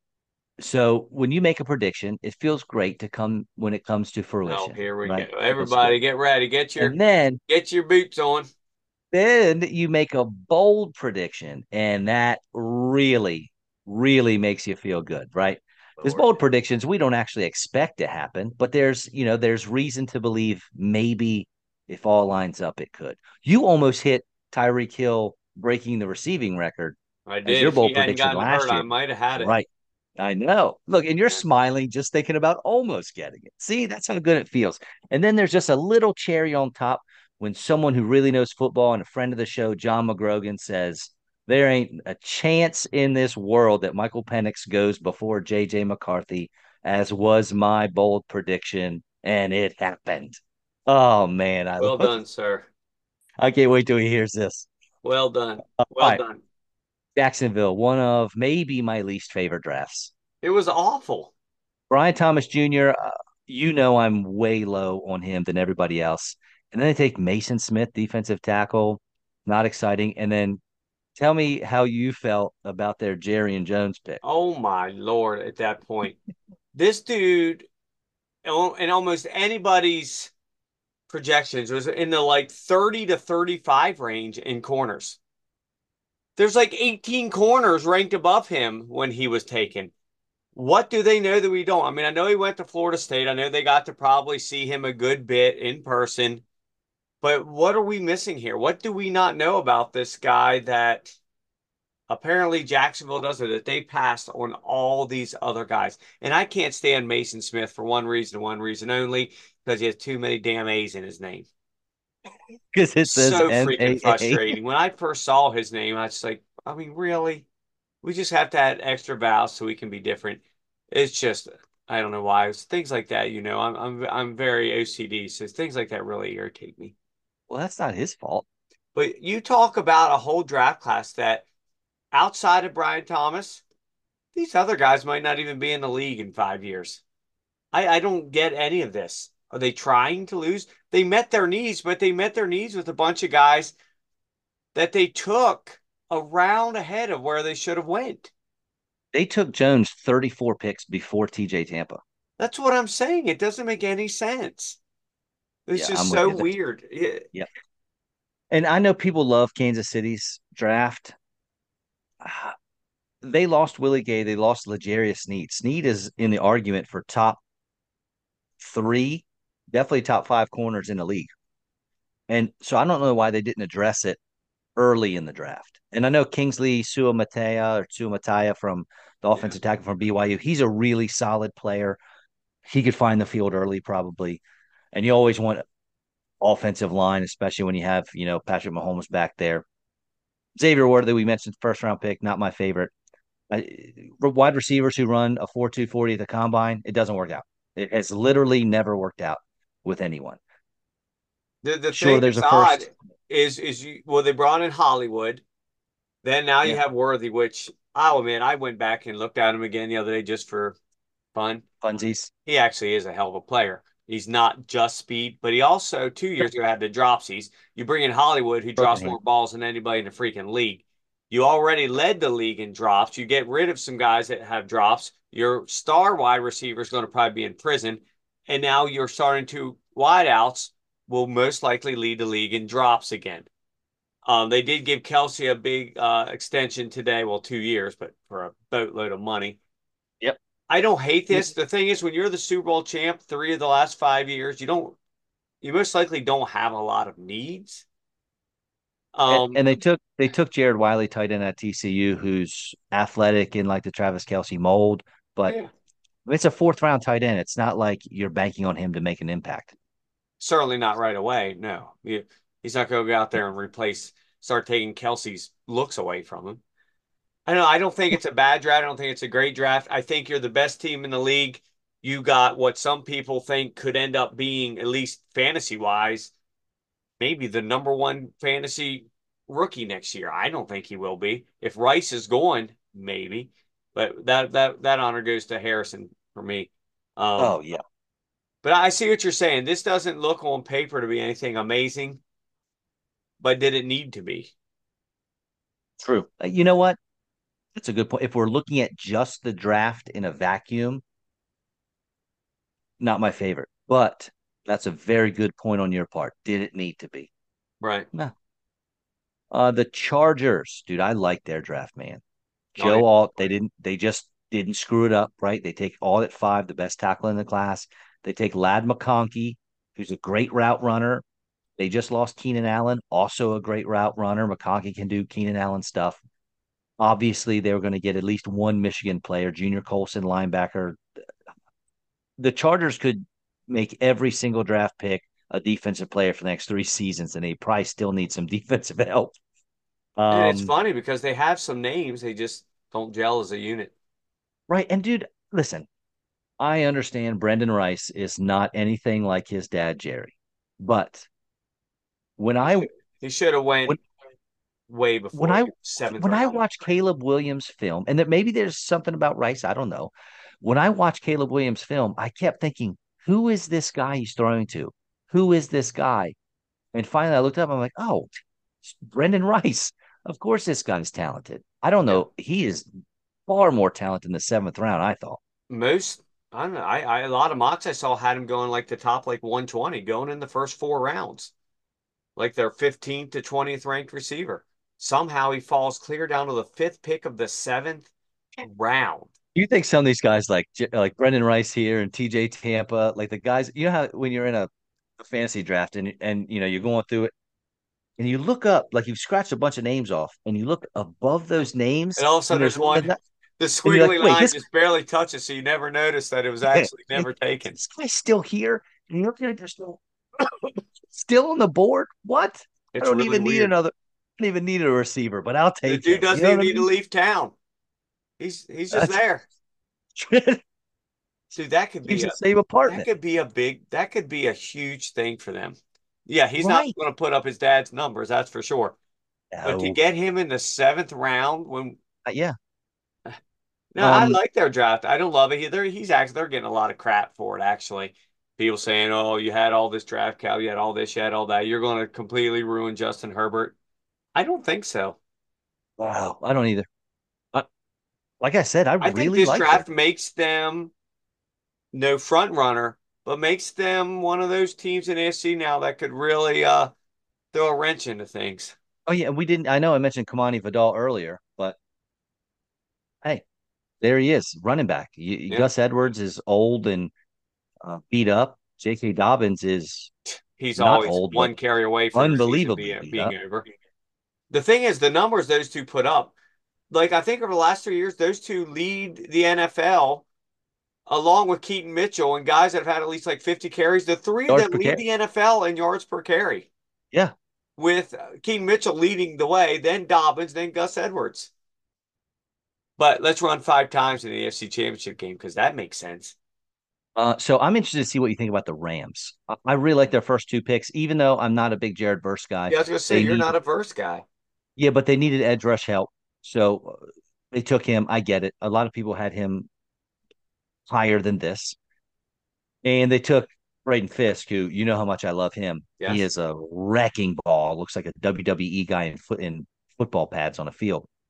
so when you make a prediction, it feels great to come when it comes to Oh, fruition, here we go. right? Feels good. Everybody get ready. And then Get your boots on. then you make a bold prediction, and that really, really makes you feel good, right? Because Lord. bold predictions we don't actually expect to happen, but there's reason to believe maybe if all lines up, it could. You almost hit Tyreek Hill breaking the receiving record I as did. your If he bold hadn't prediction gotten hurt, last I year, might have had it. right? I know. Look, and you're Yeah. smiling just thinking about almost getting it. See, that's how good it feels. And then there's just a little cherry on top when someone who really knows football and a friend of the show, John McGrogan, says there ain't a chance in this world that Michael Penix goes before JJ McCarthy, as was my bold prediction, and it happened. Oh man, I Well love done, sir. I can't wait till he hears this. Well done. All Well right, done. Jacksonville, one of maybe my least favorite drafts. It was awful. Brian Thomas Jr., I'm way low on him than everybody else. And then they take Mason Smith, defensive tackle. Not exciting. And then tell me how you felt about their Jerry and Jones pick. Oh my Lord, at that point. This dude, in almost anybody's projections, was in the like 30 to 35 range in corners. There's like 18 corners ranked above him when he was taken. What do they know that we don't? I mean, I know he went to Florida State. I know they got to probably see him a good bit in person. But what are we missing here? What do we not know about this guy that apparently Jacksonville does it, that they passed on all these other guys? And I can't stand Mason Smith for one reason only, because he has too many damn A's in his name. Because it says So freaking MAA. frustrating. When I first saw his name, I was like, I mean, really? We just have to add extra vowels so we can be different. It's just, I don't know why. It's things like that, I'm very OCD, so things like that really irritate me. Well, that's not his fault. But you talk about a whole draft class that outside of Brian Thomas, these other guys might not even be in the league in 5 years. I don't get any of this. Are they trying to lose? They met their needs, but they met their needs with a bunch of guys that they took a round ahead of where they should have went. They took Jones 34 picks before TJ Tampa. That's what I'm saying. It doesn't make any sense. It's Yeah, just I'm with so you. weird. Yeah. And I know people love Kansas City's draft. They lost Willie Gay. They lost L'Jarius Sneed. Sneed is in the argument for top three, definitely top five corners in the league. And so I don't know why they didn't address it early in the draft. And I know Kingsley Suamatea from the Yeah. offensive tackle from BYU. He's a really solid player. He could find the field early, probably. And you always want offensive line, especially when you have, Patrick Mahomes back there. Xavier Worthy, we mentioned first round pick, not my favorite. Wide receivers who run a 4.240 at the combine, it doesn't work out. It has literally never worked out with anyone. The Sure, thing there's that's a odd first. is well, they brought in Hollywood. Then now you Yeah, have Worthy, which oh man, I went back and looked at him again the other day just for fun. funsies. He actually is a hell of a player. He's not just speed, but he also 2 years ago had the dropsies. You bring in Hollywood, who Broken drops hand. more balls than anybody in the freaking league. You already led the league in drops. You get rid of some guys that have drops. Your star wide receiver is going to probably be in prison. And now you're starting to wideouts will most likely lead the league in drops again. They did give Kelsey a big extension today. Well, 2 years, but for a boatload of money. Yep. I don't hate this. The thing is, when you're the Super Bowl champ 3 of the last 5 years, you most likely don't have a lot of needs. Um, And they took Jared Wiley, tight end at TCU, who's athletic in like the Travis Kelce mold, but yeah, it's a fourth round tight end. It's not like you're banking on him to make an impact. certainly not right away. No, he's not going to go out there and start taking Kelsey's looks away from him. I know. I don't think it's a bad draft. I don't think it's a great draft. I think you're the best team in the league. You got what some people think could end up being, at least fantasy wise, maybe the number one fantasy rookie next year. I don't think he will be. If Rice is going, maybe. But that honor goes to Harrison for me. Um, Oh yeah, but I see what you're saying. This doesn't look on paper to be anything amazing, but did it need to be? true. You know what? That's a good point. If we're looking at just the draft in a vacuum, not my favorite, but that's a very good point on your part. Did it need to be? Right. No. The Chargers, dude, I like their draft, man. Oh, yeah. Joe Alt, they just didn't screw it up, right? They take all at five, the best tackle in the class. They take Lad McConkey, who's a great route runner. They just lost Keenan Allen, also a great route runner. McConkey can do Keenan Allen stuff. Obviously, they were going to get at least one Michigan player, Junior Colson, linebacker. The Chargers could make every single draft pick a defensive player for the next 3 seasons, and they probably still need some defensive help. And it's Um, funny because they have some names, they just don't gel as a unit. right. And dude, listen, I understand Brendan Rice is not anything like his dad, Jerry. But when He I should he should have went when way when before I seventh when I round. watch Caleb Williams film, and that maybe there's something about Rice, I don't know. When I watch Caleb Williams film, I kept thinking, who is this guy he's throwing to? Who is this guy? And finally I looked up, I'm like, oh, it's Brendan Rice. Of course this guy's talented. I don't Yeah. know. He is far more talented in the seventh round, I thought. Most I don't know. I a lot of mocks I saw had him going like the top like 120, going in the first 4 rounds, like their 15th to 20th ranked receiver. Somehow he falls clear down to the fifth pick of the seventh round. You think some of these guys like Brendan Rice here and TJ Tampa, like the guys, you know how when you're in a fantasy draft and you're going through it and you look up, like you've scratched a bunch of names off, and you look above those names, And all of a and sudden there's there's one of one, the the and you're like, squiggly wait, line this just barely touches, so you never notice that it was yeah, actually like, never taken. this guy's still here, and you're looking at they're still on the board. What? I It's don't really even need weird. another, I don't even need a receiver, but I'll The take dude him. You doesn't know even what I need to mean? leave town. He's just That's there. Dude, keeps the same apartment, that could be a huge thing for them. Yeah, he's not right? going to put up his dad's numbers, that's for sure. But to No, get him in the seventh round when yeah. no, I Um, like their draft. I don't love it. They're getting a lot of crap for it actually. People saying, "Oh, you had all this draft capital, you had all this, you had all that. You're going to completely ruin Justin Herbert." I don't think so. wow, I don't either. I, like I said, I I think really this like them. draft makes them no front runner, but makes them one of those teams in AFC now that could really throw a wrench into things. Oh yeah, we didn't. I know I mentioned Kamani Vidal earlier, but hey, there he is, running back. Yeah, Gus Edwards is old and beat up. J.K. Dobbins is he's not always old, but one carry away from the season unbelievably beat being up. over. The thing is, the numbers those two put up, like I think over the last 3 years, those two lead the NFL along with Keaton Mitchell and guys that have had at least like 50 carries. The three of Yards them per lead carry. the NFL in yards per carry, Yeah. with Keaton Mitchell leading the way, then Dobbins, then Gus Edwards. But let's run 5 times in the AFC Championship game because that makes sense. So I'm interested to see what you think about the Rams. I really like their first two picks, even though I'm not a big Jared Verse guy. Yeah, I was gonna say They you're need, not a verse guy. yeah, but they needed edge rush help, so they took him. I get it. A lot of people had him higher than this, and they took Braden Fisk, who you know how much I love him. He Yes. is a wrecking ball. Looks like a WWE guy in football pads on a field.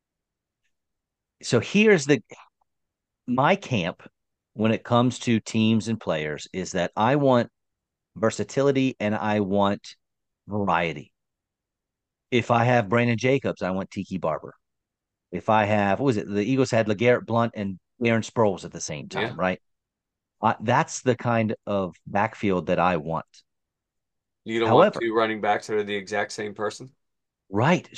So here's the my camp when it comes to teams and players is that I want versatility and I want variety. If I have Brandon Jacobs, I want Tiki Barber. If I have, what was it? The Eagles had LeGarrette Blunt and Aaron Sproles at the same Yeah. time, right? That's the kind of backfield that I want. You don't want However, two running backs that are the exact same person? right,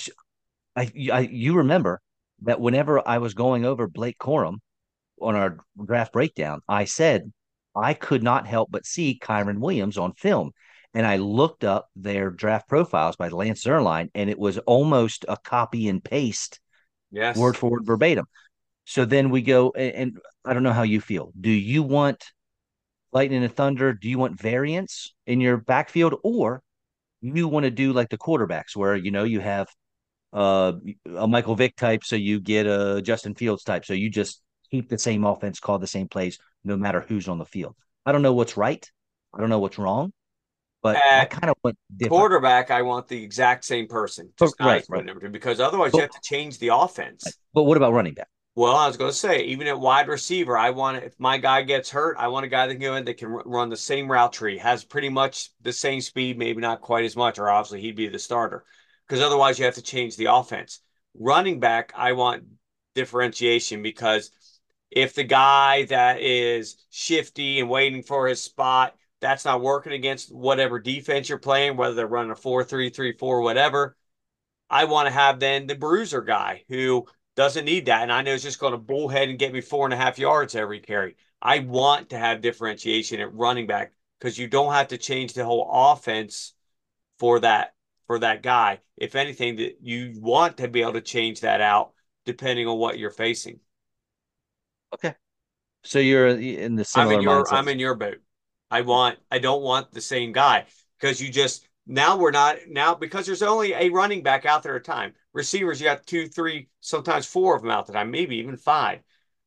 you remember that whenever I was going over Blake Corum on our draft breakdown, I said I could not help but see Kyron Williams on film. And I looked up their draft profiles by Lance Zierlein, and it was almost a copy and paste, word Yes. for word, verbatim. So then we go, and I don't know how you feel. Do you want lightning and thunder? Do you want variance in your backfield, or you want to do like the quarterbacks, where you have uh, a Michael Vick type, so you get a Justin Fields type, so you just keep the same offense, call the same plays, no matter who's on the field. I don't know what's right. I don't know what's wrong, but I At kind of want different. quarterback, I want the exact same person, just not Right, his phone right. number, because otherwise you But have to change the offense. but what about running back? Well, I was going to say, even at wide receiver, I want if my guy gets hurt, I want a guy that can go in that can run the same route tree, has pretty much the same speed, maybe not quite as much, or obviously he'd be the starter. Because otherwise, you have to change the offense. Running back, I want differentiation because if the guy that is shifty and waiting for his spot, that's not working against whatever defense you're playing, whether they're running a 4-3-3-4, whatever. I want to have then the bruiser guy who doesn't need that. And I know it's just going to bullhead and get me 4.5 yards every carry. I want to have differentiation at running back because you don't have to change the whole offense for that guy. If anything, that you want to be able to change that out depending on what you're facing. Okay, so you're in the I'm in similar your mindset. I'm in your boat. I don't want the same guy because you just now we're not now because there's only a running back out there at a time. Receivers, you got two, three, sometimes four of them out at a time, maybe even five.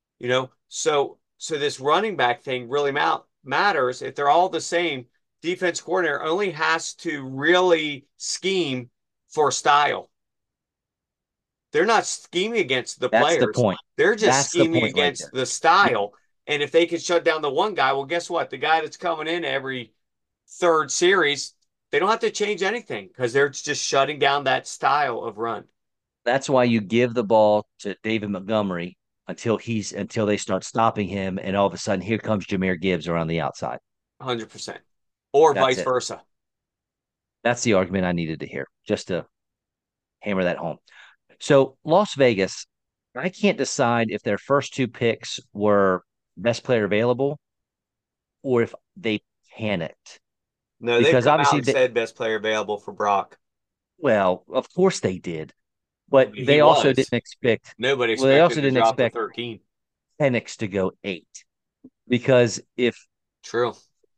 So this running back thing really matters. If they're all the same, defense coordinator only has to really scheme for style. They're not scheming against the That's the players. point. They're just That's the scheming point right against there. the Yeah, style. And if they can shut down the one guy, well, guess what? The guy that's coming in every third series, they don't have to change anything because they're just shutting down that style of run. that's why you give the ball to David Montgomery until they start stopping him, and all of a sudden here comes Jahmyr Gibbs around the outside. 100%. Or That's vice it. versa. That's the argument I needed to hear, just to hammer that home. So Las Vegas, I can't decide if their first two picks were best player available or if they panicked No, they've because come out obviously and said best player available for Brock. well, of course they did, but He was. Nobody they expected also him to didn't drop to expect 13. Penix to go eight because True.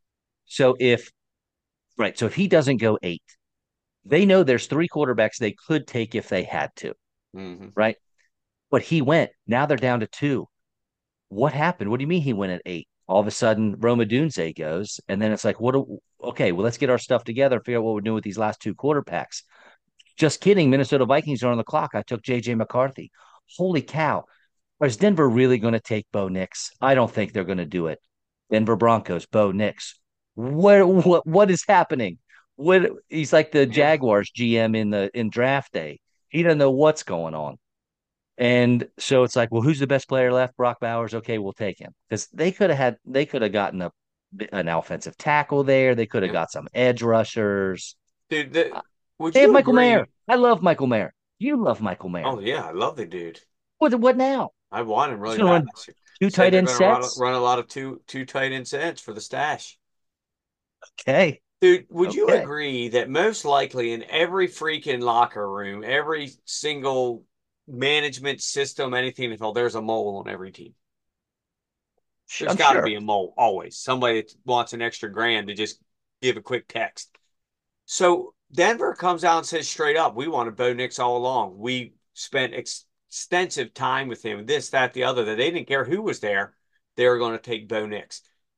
if right, so if he doesn't go eight, they know there's three quarterbacks they could take if they had to, Hmm. right? But he went. Now they're down to two. What happened? What do you mean he went at eight? All of a sudden, Roma Dunze goes, and then it's like, okay, well, let's get our stuff together and figure out what we're doing with these last two quarterbacks. Just kidding. Minnesota Vikings are on the clock. I took JJ McCarthy. Holy cow. Is Denver really going to take Bo Nix? I don't think they're going to do it. Denver Broncos, Bo Nix. What is happening? What he's like the Yeah. Jaguars GM in draft day. He doesn't know what's going on. And so it's like, well, who's the best player left? Brock Bowers. Okay, we'll take him because they could have gotten an offensive tackle there. They could have Yeah. got some edge rushers. Dude, Uh, would They have you Michael Mayer. agree? I love Michael Mayer. You love Michael Mayer. Oh, yeah. I love the dude. What now? I want him He's really going to bad run this year. two Said tight they're end going to run, sets. run a lot of two tight end sets for the stash. Okay, Dude, would you okay. agree that most likely in every freaking locker room, every single management system, anything in the NFL, there's a mole on every team? There's I'm got to sure. be a mole always. Somebody that wants an extra grand to just give a quick text. So Denver comes out and says straight up, we wanted Bo Nix all along. We spent extensive time with him, this, that, the other, that they didn't care who was there. They were going to take Bo Nix.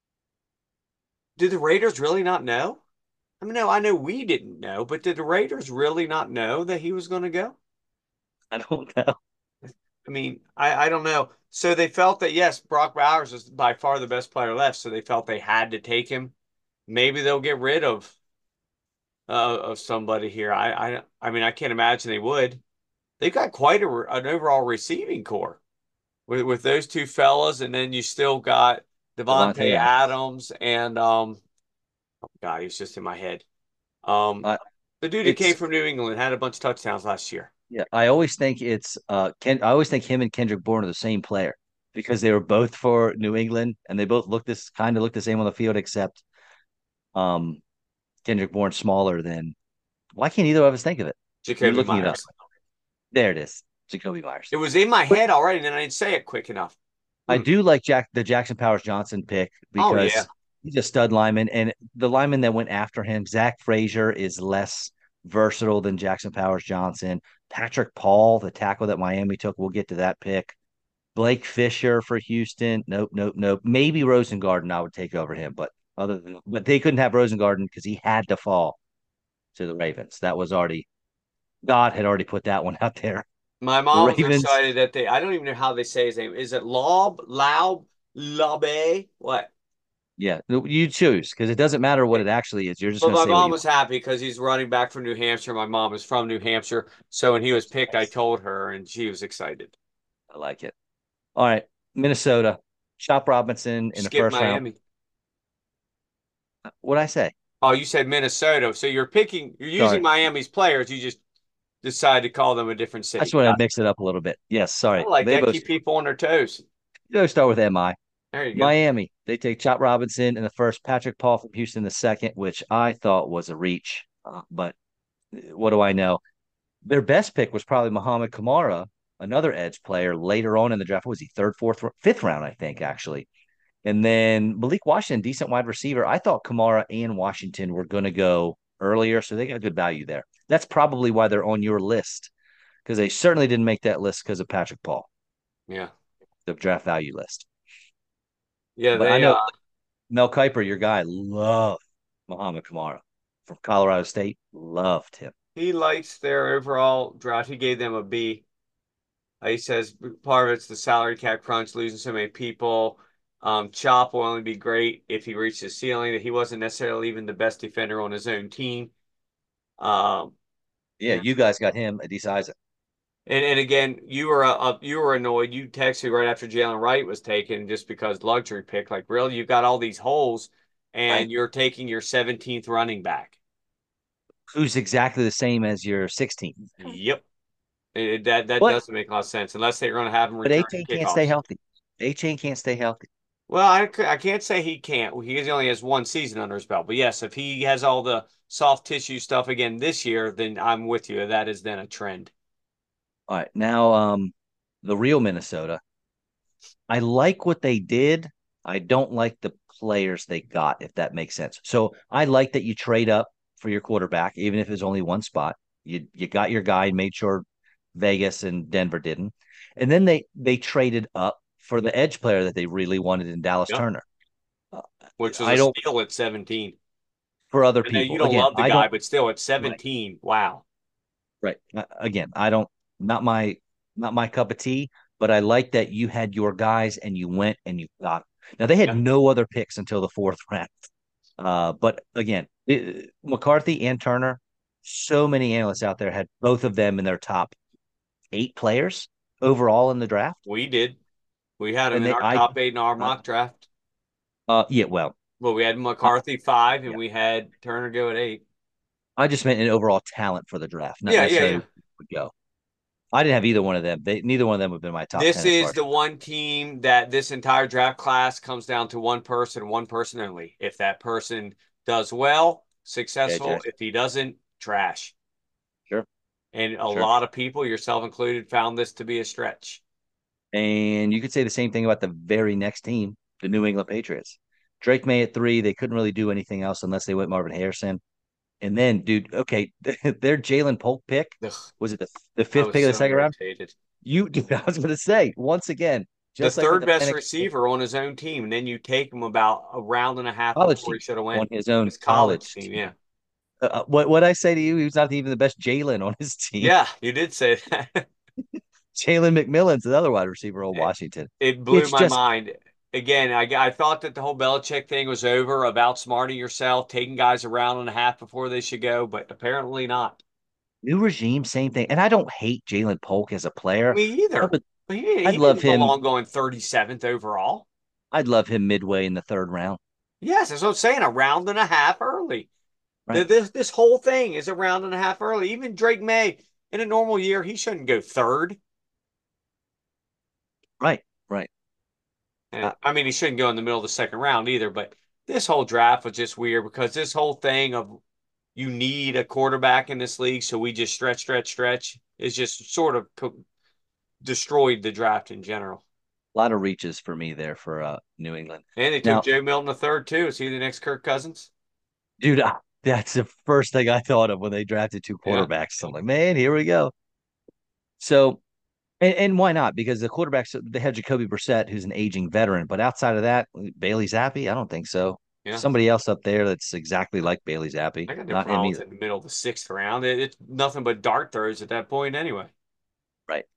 Did the Raiders really not know? I mean, no, I know we didn't know, but did the Raiders really not know that he was going to go? I don't know. I mean, I don't know. So they felt that yes, Brock Bowers is by far the best player left, so they felt they had to take him. Maybe they'll get rid of somebody here. I mean, I can't imagine they would. They've got quite an overall receiving core with those two fellas, and then you still got Devontae Devontae Adams. Adams and oh God, he's just in my head. Um, Uh, the dude that came it's from New England had a bunch of touchdowns last year. Yeah, I always think it's Ken. I always think him and Kendrick Bourne are the same player because they were both for New England and they both look the same on the field, except um Kendrick Bourne smaller than. Why can't either of us think of it? You're Jacoby looking it up. Myers. There it is, Jacoby Myers. It was in my But head already, and then I didn't say it quick enough. I Hmm. do like the Jackson Powers Johnson pick Oh yeah. because he's a stud lineman, and the lineman that went after him, Zach Frazier, is less versatile than Jackson Powers Johnson. Patrick Paul, the tackle that Miami took, we'll get to that pick. Blake Fisher for Houston. Nope, nope, nope. Maybe Rosengarten I would take over him, but they couldn't have Rosengarten because he had to fall to the Ravens. That was already God had already put that one out there. My The mom was Ravens, excited that I don't even know how they say his name. Is it Laube? What? yeah, you choose because it doesn't matter what it actually is. You're just But gonna my say what mom you was happy because he's running back from New Hampshire. My mom is from New Hampshire. So when he was want. picked, I Nice. told her and she was excited. I like it. All right, Minnesota. Chop Robinson in the Skip first round. Miami. What'd I say? Oh, you said Minnesota. So you're using Sorry, Miami's players. You just decide to call them a different I just city. want to Got mix it up a little bit. Yes, I sorry. like They that. both Keep people on their toes. start with MI. There you go. Miami, they take Chop Robinson in the first, Patrick Paul from Houston the second, which I thought was a reach. But what do I know? Their best pick was probably Muhammad Kamara, another edge player later on in the draft. What was he third, fourth, fifth round? I think actually. And then Malik Washington, decent wide receiver. I thought Kamara and Washington were going to go earlier, so they got good value there. That's probably why they're on your list because they certainly didn't make that list because of Patrick Paul, Yeah. the draft value list. Yeah, But I know Mel Kiper, your guy, loved Muhammad Kamara from Colorado State. Loved him. he likes their overall draft. He gave them a B. He says part of it's the salary cap crunch, losing so many people. Chop will only be great if he reaches the ceiling. That he wasn't necessarily even the best defender on his own team. Um, Yeah, you guys got him, Adisa Isaac. and again, you were annoyed. You texted right after Jalen Wright was taken just because luxury pick. Like, really, you've got all these holes, Right. and you're taking your 17th running back. Who's exactly the same as your 16th. Yep, that But doesn't make a lot of sense unless they're going to have him but return A-Chain can't stay kickoffs. healthy. A-Chain can't stay healthy. Well, I can't say he can't. He only has one season under his belt. But yes, if he has all the soft tissue stuff again this year, then I'm with you. That is then a trend. All right. Now the real Minnesota. I like what they did. I don't like the players they got, if that makes sense. So I like that you trade up for your quarterback, even if it's only one spot. You got your guy and made sure Vegas and Denver didn't. And then they traded up for the edge player that they really wanted in Dallas Yep. Turner. Uh, Which was I a don't steal at 17. for other I know you people. don't Again, love the I guy, don't but still at right, 17, wow. right. Again, I don't not my not my cup of tea, but I like that you had your guys and you went and you got them. Now they had Yeah. no other picks until the fourth round. But again, McCarthy and Turner, so many analysts out there had both of them in their top eight players overall in the draft. We did. We had him And in they, our top eight in our mock draft. yeah, well, Well, we had uh, McCarthy 5 and yeah, we had Turner go at 8. I just meant an overall talent for the draft, not Yeah, yeah, necessarily yeah. where would go. I didn't have either one of them. Neither one of them would have been my top This 10 as far is as the one team that this entire draft class comes down to one person only. If that person does well, successful. AJ. If he doesn't, trash. Sure, And a sure. lot of people, yourself included, found this to be a stretch. And you could say the same thing about the very next team, the New England Patriots. Drake May at three. They couldn't really do anything else unless they went Marvin Harrison. And then, dude, okay, their Jalen Polk pick Ugh, was it the I fifth was pick of the so second round? irritated. Dude, I was going to say once again, The just like with third the best Penix receiver on his own team, and then you take him about a round and a half college before he team should have on went. his own His college college team, team. yeah. What I say to you? He was not even the best Jalen on his team. Yeah, you did say that. Jalen McMillan's another wide receiver on It, Washington. it blew It's my just mind. Again, I thought that the whole Belichick thing was over, of outsmarting yourself, taking guys a round and a half before they should go, but apparently not. new regime, same thing. And I don't hate Jalen Polk as a player. Me I either. would, He I'd love didn't him. belong going 37th overall. I'd love him midway in the third round. Yes, that's what I'm saying. A round and a half early. Right, This whole thing is a round and a half early. Even Drake May, in a normal year, he shouldn't go third. right, right. And Uh, I mean, he shouldn't go in the middle of the second round either. But this whole draft was just weird because this whole thing of you need a quarterback in this league, so we just stretch is just sort of destroyed the draft in general. a lot of reaches for me there for New England. And they took Now, Joe Milton the third too. Is he the next Kirk Cousins? dude, that's the first thing I thought of when they drafted two Yeah, quarterbacks. I'm like, man, here we go. So, and why not? Because the quarterbacks, they had Jacoby Brissett, who's an aging veteran. But outside of that, Bailey Zappi, I don't think so. yeah. Somebody else up there that's exactly like Bailey Zappi. I got no Not him problem with either. it in the middle of the sixth round. It's nothing but dart throws at that point anyway. Right.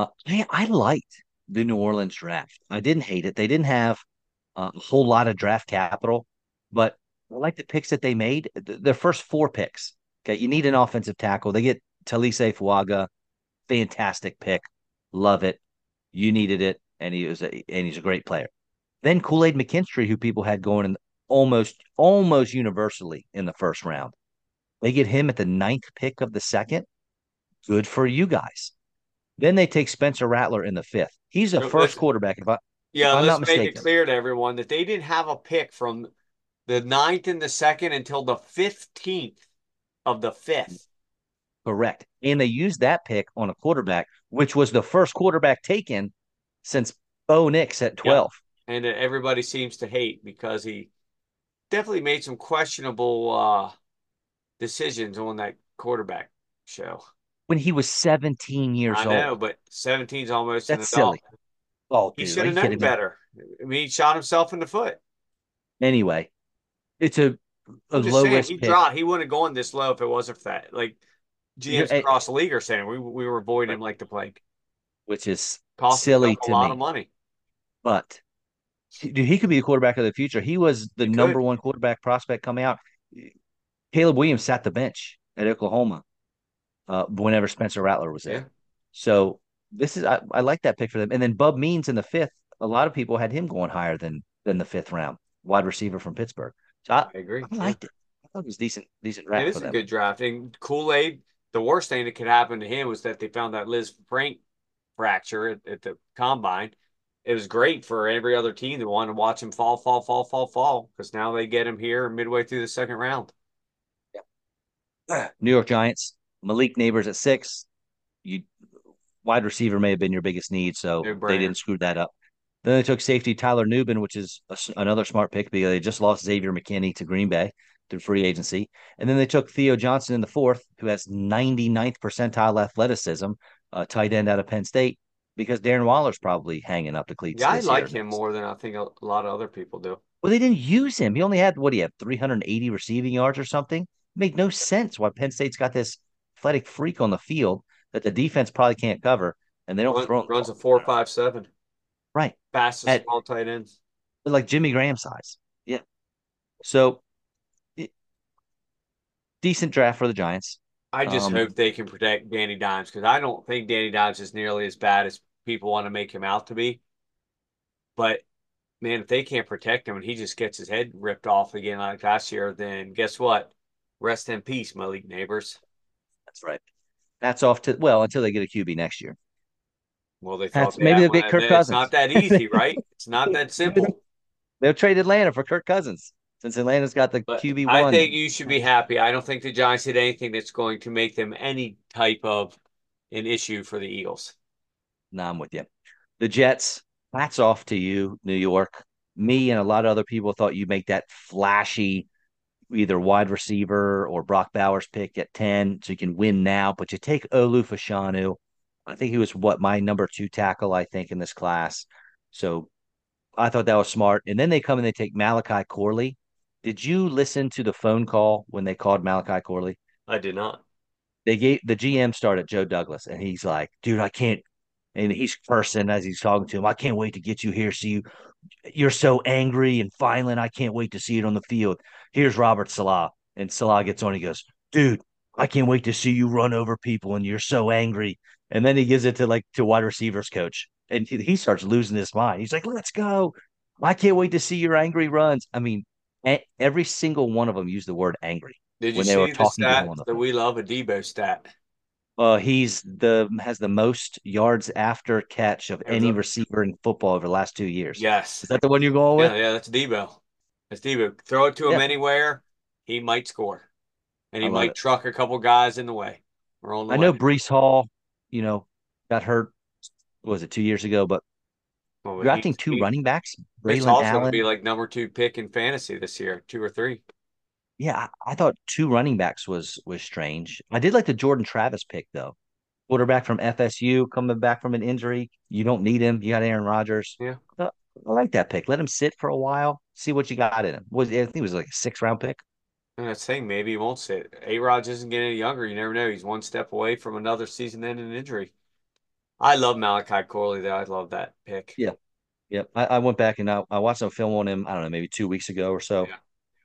I liked the New Orleans draft. I didn't hate it. They didn't have a whole lot of draft capital, but I like the picks that they made. Their first four picks. Okay, you need an offensive tackle. They get Talise Fuaga, fantastic pick, love it. You needed it, and he's a great player. Then Kool Aid McKinstry, who people had going in almost universally in the first round. They get him at the ninth pick of the second. Good for you guys. Then they take Spencer Rattler in the fifth. He's a So first quarterback, if yeah, I'm not let's make it mistaken. clear to everyone that they didn't have a pick from the ninth and the second until the 15th of the fifth. Correct. And they used that pick on a quarterback, which was the first quarterback taken since Bo Nix at Yep. 12. And everybody seems to hate because he definitely made some questionable decisions on that quarterback show. When he was 17 years I know, old. but 17's almost an That's silly. adult. Oh, He dude, are should have you known kidding me? better. I mean, he shot himself in the foot. Anyway, it's a I'm just low saying, risk he pick. dropped. He wouldn't have gone this low if it wasn't for that. Like GMs You're, across the league are saying, we were avoiding right, him like the plague. which is Cost himself silly a to lot of me. money. But dude, he could be the quarterback of the future. He was the He number could. one quarterback prospect coming out. Caleb Williams sat the bench at Oklahoma whenever Spencer Rattler was Yeah, there. So I like that pick for them. And then Bub Means in the fifth. A lot of people had him going higher than the fifth round, wide receiver from Pittsburgh. So I agree. I Yeah. liked it. I thought it was decent It draft for is a them. good draft. And Kool-Aid, the worst thing that could happen to him was that they found that Liz Frank fracture at the combine. It was great for every other team that wanted to watch him fall, because now they get him here midway through the second round. New York Giants, Malik Neighbors at six. You wide receiver may have been your biggest need, so No they brainer. didn't screw that up. Then they took safety Tyler Nubin, which is another smart pick because they just lost Xavier McKinney to Green Bay through free agency. And then they took Theo Johnson in the fourth, who has 99th percentile athleticism, tight end out of Penn State, because Darren Waller's probably hanging up the cleats Yeah, I this like year. him more than I think a lot of other people do. Well, they didn't use him. He only had, what, he had 380 receiving yards or something? It made no sense why Penn State's got this athletic freak on the field that the defense probably can't cover, and they don't throw him the Runs a ball. 4.57, Right. fastest At of all tight ends. like Jimmy Graham size. Yeah. So decent draft for the Giants. I just Um, hope they can protect Danny Dimes because I don't think Danny Dimes is nearly as bad as people want to make him out to be. But man, if they can't protect him and he just gets his head ripped off again like last year, then guess what? Rest in peace, Malik Neighbors. that's right. That's off to well until they get a QB next year. Well, they thought That's they maybe had they'll one. get Kirk It's not Cousins. that easy, right? It's not that Maybe simple. they'll trade Atlanta for Kirk Cousins since Atlanta's got the But QB I think one. you should be happy. I don't think the Giants did anything that's going to make them any type of an issue for the Eagles. No, I'm with you. The Jets, hats off to you, New York. Me and a lot of other people thought you'd make that flashy either wide receiver or Brock Bowers pick at 10 so you can win now, but you take Olu Fashanu. I think he was my number two tackle, I think, in this class. So I thought that was smart. And then they come and they take Malachi Corley. Did you listen to the phone call when they called Malachi Corley? I did not. They gave the GM started Joe Douglas, and he's like, dude, I can't. and he's cursing as he's talking to him. I can't wait to get you here. See, you're so angry and violent. I can't wait to see it on the field. Here's Robert Salah. And Salah gets on. He goes, dude, I can't wait to see you run over people and you're so angry. And then he gives it to wide receivers coach. And he starts losing his mind. He's like, let's go. I can't wait to see your angry runs. I mean, every single one of them used the word angry Did you when they were see the talking to him stat on the that phone. we love, a Debo stat? He's the has the most yards after catch of It was any receiver in football over the last 2 years. yes. Is that the one you're going with? Yeah, that's Debo. That's Debo. Throw it to him Yeah, anywhere, he might score. And I he love might it. truck a couple guys in the way or on the I know way. Brees Hall, you know, got hurt. What was it 2 years ago? But Well, but drafting two running backs, Brees Braylon Hall's going to be Allen. like number two pick in fantasy this year, two or three. Yeah, I thought two running backs was strange. I did like the Jordan Travis pick though. Quarterback from FSU coming back from an injury. You don't need him. You got Aaron Rodgers. Yeah. I like that pick. Let him sit for a while. See what you got in him. I think it was like a 6 round pick. And that's the thing, maybe he won't sit. A-Rod isn't getting any younger. You never know. He's one step away from another season-ending injury. I love Malachi Corley, though. I love that pick. Yeah, yeah. I went back and I watched some film on him. I don't know, maybe 2 weeks ago or so. Yeah.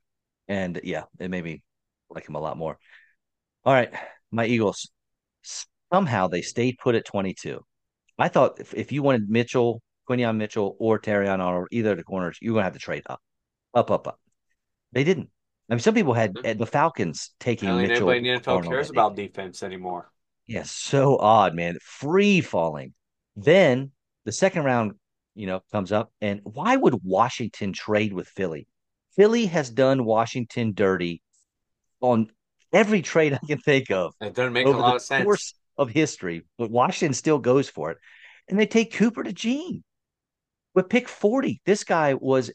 And yeah, it made me like him a lot more. All right, my Eagles. Somehow they stayed put at 22. I thought if you wanted Mitchell, Quinion Mitchell, or Terrion or either of the corners, you're gonna have to trade up, up, up, up. They didn't. I mean, some people had the Falcons taking Apparently, Mitchell nobody in the or NFL Darnold cares at 18. about defense anymore. Yeah, so odd, man. Free falling. Then the second round, comes up, and why would Washington trade with Philly? Philly has done Washington dirty on every trade I can think of It doesn't make a over the lot of sense. course of history, but Washington still goes for it. And they take Cooper to Gene with pick 40. This guy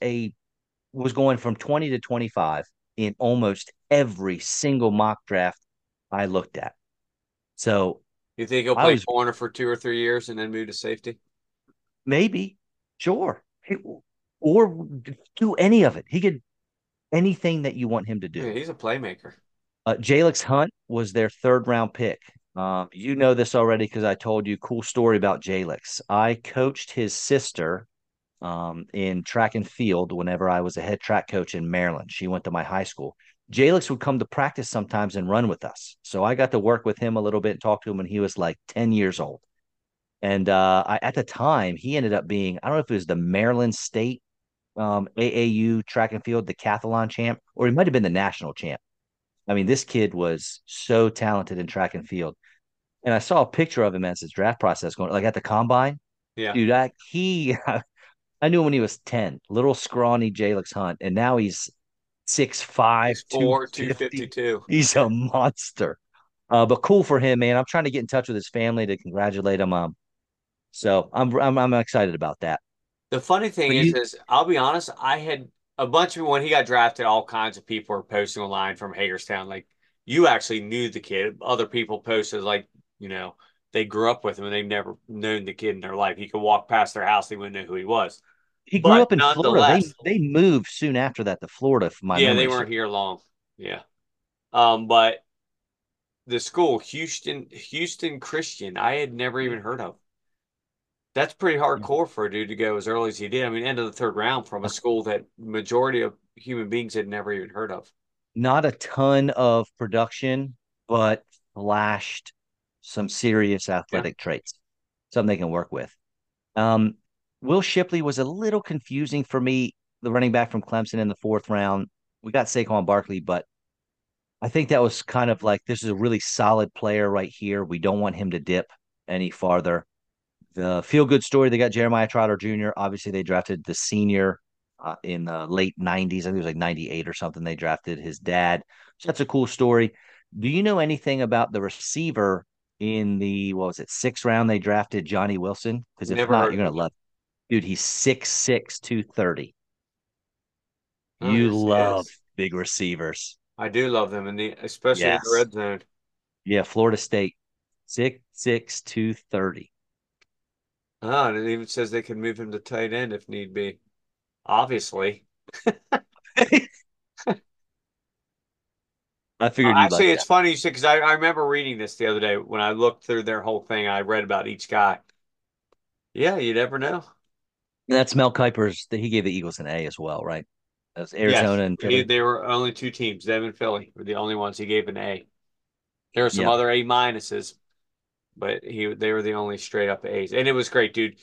was going from 20 to 25 in almost every single mock draft I looked at. So You think he'll I play was corner for 2 or 3 years and then move to safety? maybe, sure. Or do any of it. He could anything that you want him to Yeah, do. he's a playmaker. Jalix Hunt was their 3rd round pick. You know this already because I told you cool story about Jalix. I coached his sister in track and field whenever I was a head track coach in Maryland. She went to my high school. Jalix would come to practice sometimes and run with us. So I got to work with him a little bit and talk to him when he was like 10 years old. And at the time, he ended up being, I don't know if it was the Maryland State AAU track and field decathlon champ, or he might have been the national champ. I mean, this kid was so talented in track and field. And I saw a picture of him as his draft process going, like at the combine. Yeah. Dude, I knew him when he was 10, little scrawny Jalix Hunt, and now he's 6'5", 6'4", 250. 252. He's a monster. But cool for him, man. I'm trying to get in touch with his family to congratulate him. So I'm excited about that. The funny thing But you, is I'll be honest, I had a bunch of when he got drafted, all kinds of people were posting online from Hagerstown. Like you actually knew the kid. Other people posted like, you know, they grew up with him and they've never known the kid in their life. He could walk past their house, they wouldn't know who he was. he grew But up in Florida. They nonetheless, they moved soon after that to Florida, if my yeah, they memory weren't serves. here long. Yeah. But the school, Houston Christian, I had never Yeah. even heard of. That's pretty hardcore for a dude to go as early as he did. I mean, end of the third round from a school that majority of human beings had never even heard of. Not a ton of production, but flashed some serious Yeah. athletic traits, something they can work with. Um, Will Shipley was a little confusing for me, the running back from Clemson in the 4th round. We got Saquon Barkley, but I think that was kind of like this is a really solid player right here. We don't want him to dip any farther. The feel good story, they got Jeremiah Trotter Jr. Obviously, they drafted the senior in the late 90s. I think it was like 98 or something. They drafted his dad. So that's a cool story. Do you know anything about the receiver in the, what was it, 6th round they drafted Johnny Wilson? Because if Never not, heard you're of going him. to love it. Dude, he's 6'6", 230. Oh, You yes, he love is. big receivers. I do love them in the especially in the Yes. red zone. Yeah, Florida State, 6'6", 230. Oh, and it even says they can move him to tight end if need be. Obviously. I figured you'd Actually, like it's that. funny you said because I remember reading this the other day when I looked through their whole thing. I read about each guy. Yeah, you never know. And that's Mel Kiper's. He gave the Eagles an A as well, right? That's Yes, Arizona and Philly. they were only two teams. Them and Philly were the only ones he gave an A. There were some Yeah, other A minuses, but they were the only straight up A's. And it was great, dude.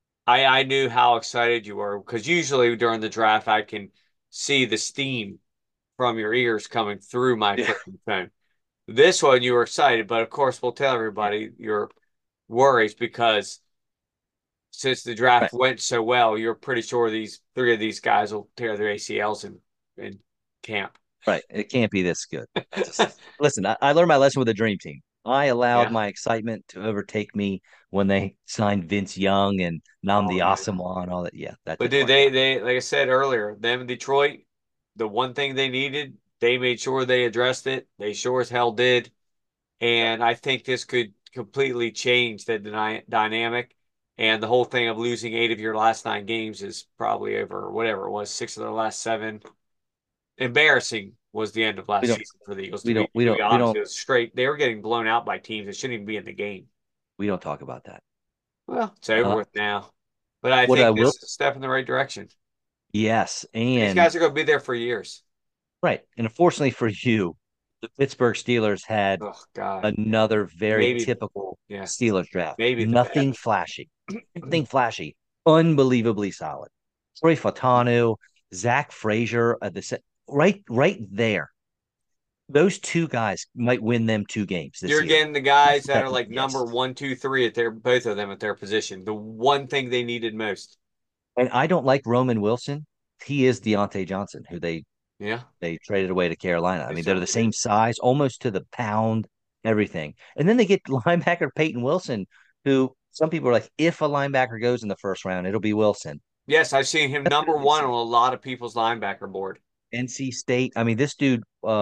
I knew how excited you were because usually during the draft I can see the steam from your ears coming through my yeah, freaking phone. This one you were excited, but of course we'll tell yeah. everybody your worries because since the draft Right, went so well, you're pretty sure these three of these guys will tear their ACLs in camp. right. It can't be this good. I just listen. I learned my lesson with the dream team. I allowed Yeah. my excitement to overtake me when they signed Vince Young and Oh Namdi yeah. Asamoah and all that. Yeah, that But didn't dude, work out. they like I said earlier, them in Detroit, the one thing they needed, they made sure they addressed it. They sure as hell did. Yep. And I think this could completely change the dynamic. And the whole thing of losing 8 of your last 9 games is probably over, or whatever it was, 6 of their last 7. Embarrassing was the end of We last don't. season for the Eagles. We don't. We To be don't. We honest, don't. it was straight. They were getting blown out by teams that shouldn't even be in the game. We don't talk about that. Well, it's over Uh, with now. But I what I think will. this is a step in the right direction. Yes, These and guys are going to be there for years. right, and unfortunately for you, the Pittsburgh Steelers had Oh God, another very maybe typical yeah, Steelers draft. maybe the Nothing best. flashy. Nothing flashy. Unbelievably solid. Troy Fatanu, Zach Frazier, right there. Those two guys might win them 2 games this You're year. getting the guys That's that are that. like number Yes. 1, 2, 3 at their both of them at their position. The one thing they needed most. And I don't like Roman Wilson. He is Deontay Johnson, who Yeah, they traded away to Carolina. I they mean, they're the certainly same did. size, almost to the pound, everything. And then they get linebacker Peyton Wilson, who some people are like, if a linebacker goes in the first round, it'll be Wilson. Yes, I've seen him That's number what they one on say. a lot of people's linebacker board. NC State. I mean, this dude.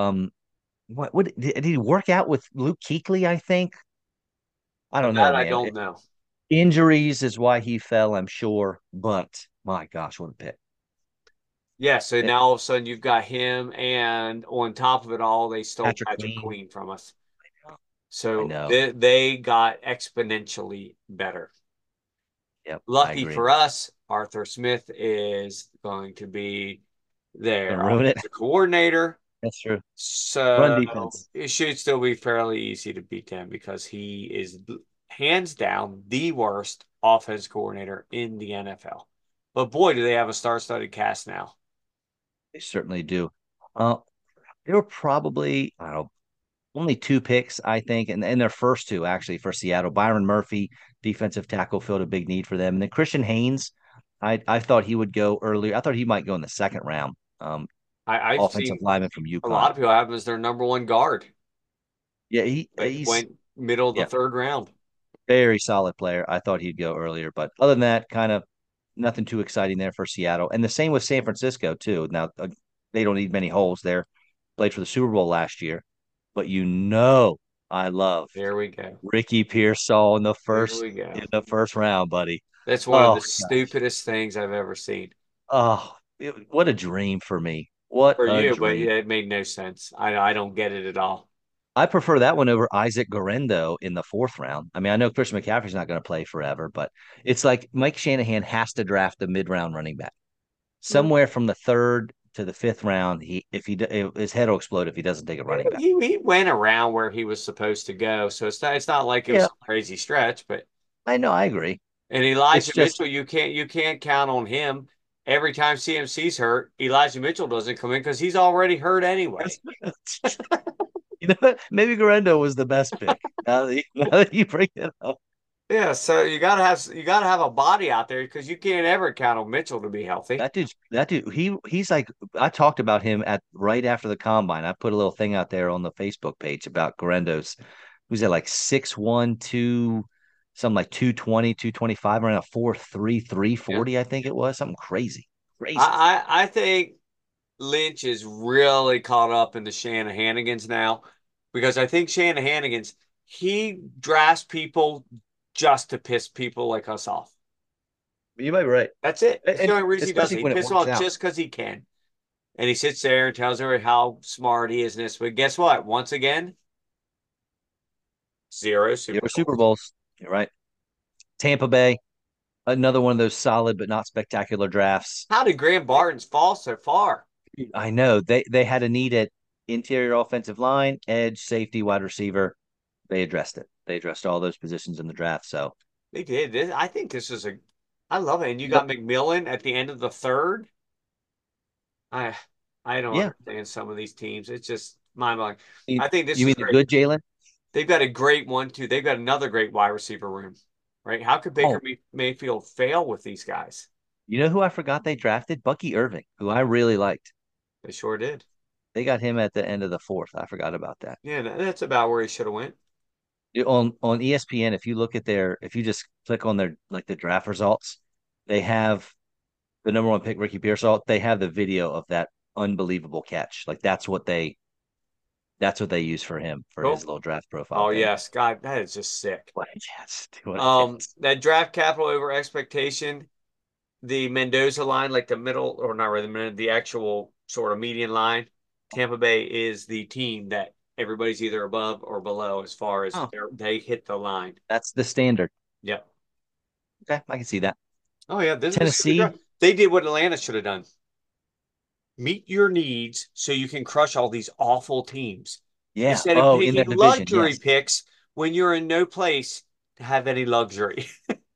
What did he work out with Luke Kuechly? I think. I don't know, That I man. don't know. Injuries is why he fell, I'm sure. But my gosh, what a pick! Yeah, so It, now all of a sudden you've got him, and on top of it all, they stole Patrick Patrick Queen. Queen from us. I So know. they got exponentially better. Yep, I Lucky agree. for us, Arthur Smith is going to be their Gonna ruin it. offensive coordinator. That's true. Run So defense. it should still be fairly easy to beat him because he is hands down the worst offense coordinator in the NFL. But boy, do they have a star-studded cast now. They certainly do. Uh, there were probably, I don't know, only 2 picks, I think, and their first two actually for Seattle. Byron Murphy, defensive tackle, filled a big need for them. And then Christian Haynes, I thought he would go earlier. I thought he might go in the second round. I've Offensive seen lineman from a UConn. lot of people have him as their number one guard, Yeah, but he's went middle of the yeah, third round. very solid player. I thought he'd go earlier, but other than that, kind of nothing too exciting there for Seattle. And the same with San Francisco too. Now they don't need many holes there. Played for the Super Bowl last year, but I love There we go. Ricky Pearsall There we in go. the first round, buddy. That's one of Oh the gosh. stupidest things I've ever seen What a dream for me. What for a you, but dream. yeah, it made no sense. I don't get it at all. I prefer that one over Isaac Guerendo in the fourth round. I mean, I know Christian McCaffrey's not going to play forever, but it's like Mike Shanahan has to draft a mid-round running back Well, somewhere from the third to the fifth round. His head will explode if he doesn't take a running back. he went around where he was supposed to go, so it's not like it was Yeah, some crazy stretch. But I know, I agree. and It's Elijah just Mitchell, you can't count on him. Every time CMC's hurt, Elijah Mitchell doesn't come in because he's already hurt anyway. you know what? Maybe Guerendo was the best pick. Now that you bring it up, Yeah, so you gotta have a body out there because you can't ever count on Mitchell to be healthy. that dude, he's like I talked about him at right after the combine. I put a little thing out there on the Facebook page about Guerendo's. Who's at like 6'1", something like 220, 225, around a 4'3", Yeah. 340, I think it was. Something crazy. Crazy. I think Lynch is really caught up in the Shanahanigans now because I think Shanahanigans he drafts people just to piss people like us off. You might be right. That's it. That's the And only reason he does especially it. He when it pisses them works off out. just because he can. And he sits there and tells everybody how smart he is in this. But guess what? Once again, zero There Super were Super Bowls. Bowls. You're right. Tampa Bay. Another one of those solid but not spectacular drafts. How did Graham Barton's fall so far? I know they had a need at interior offensive line, edge, safety, wide receiver. They addressed it. They addressed all those positions in the draft. So, They did. I think this is a. I love it. And you got yep. McMillan at the end of the third. I I don't Yeah. understand some of these teams. It's just mind-blowing. You, I think this you is mean the great. good Jalen? They've got a great one too. They've got another great wide receiver room, right? How could Baker Oh, Mayfield fail with these guys? you know who I forgot they drafted? Bucky Irving, who I really liked. They sure did. They got him at the end of the fourth. I forgot about that. Yeah, that's about where he should have went. On ESPN, if you just click on their like the draft results, they have the number one pick Ricky Pearsall. They have the video of that unbelievable catch. Like that's what they use for him for his Cool. little draft profile Oh thing. yes, God, that is just sick. What yes, what a catch. That draft capital over expectation, the Mendoza line, like the middle, or not really the actual sort of median line. Tampa Bay is the team that everybody's either above or below as far as Oh, they hit the line. that's the standard. Yep. Okay, I can see that. Oh yeah, this is a good Tennessee, draft. They did what Atlanta should have done. Meet your needs so you can crush all these awful teams yeah. instead of Oh, in taking that division, luxury yes. picks when you're in no place to have any luxury.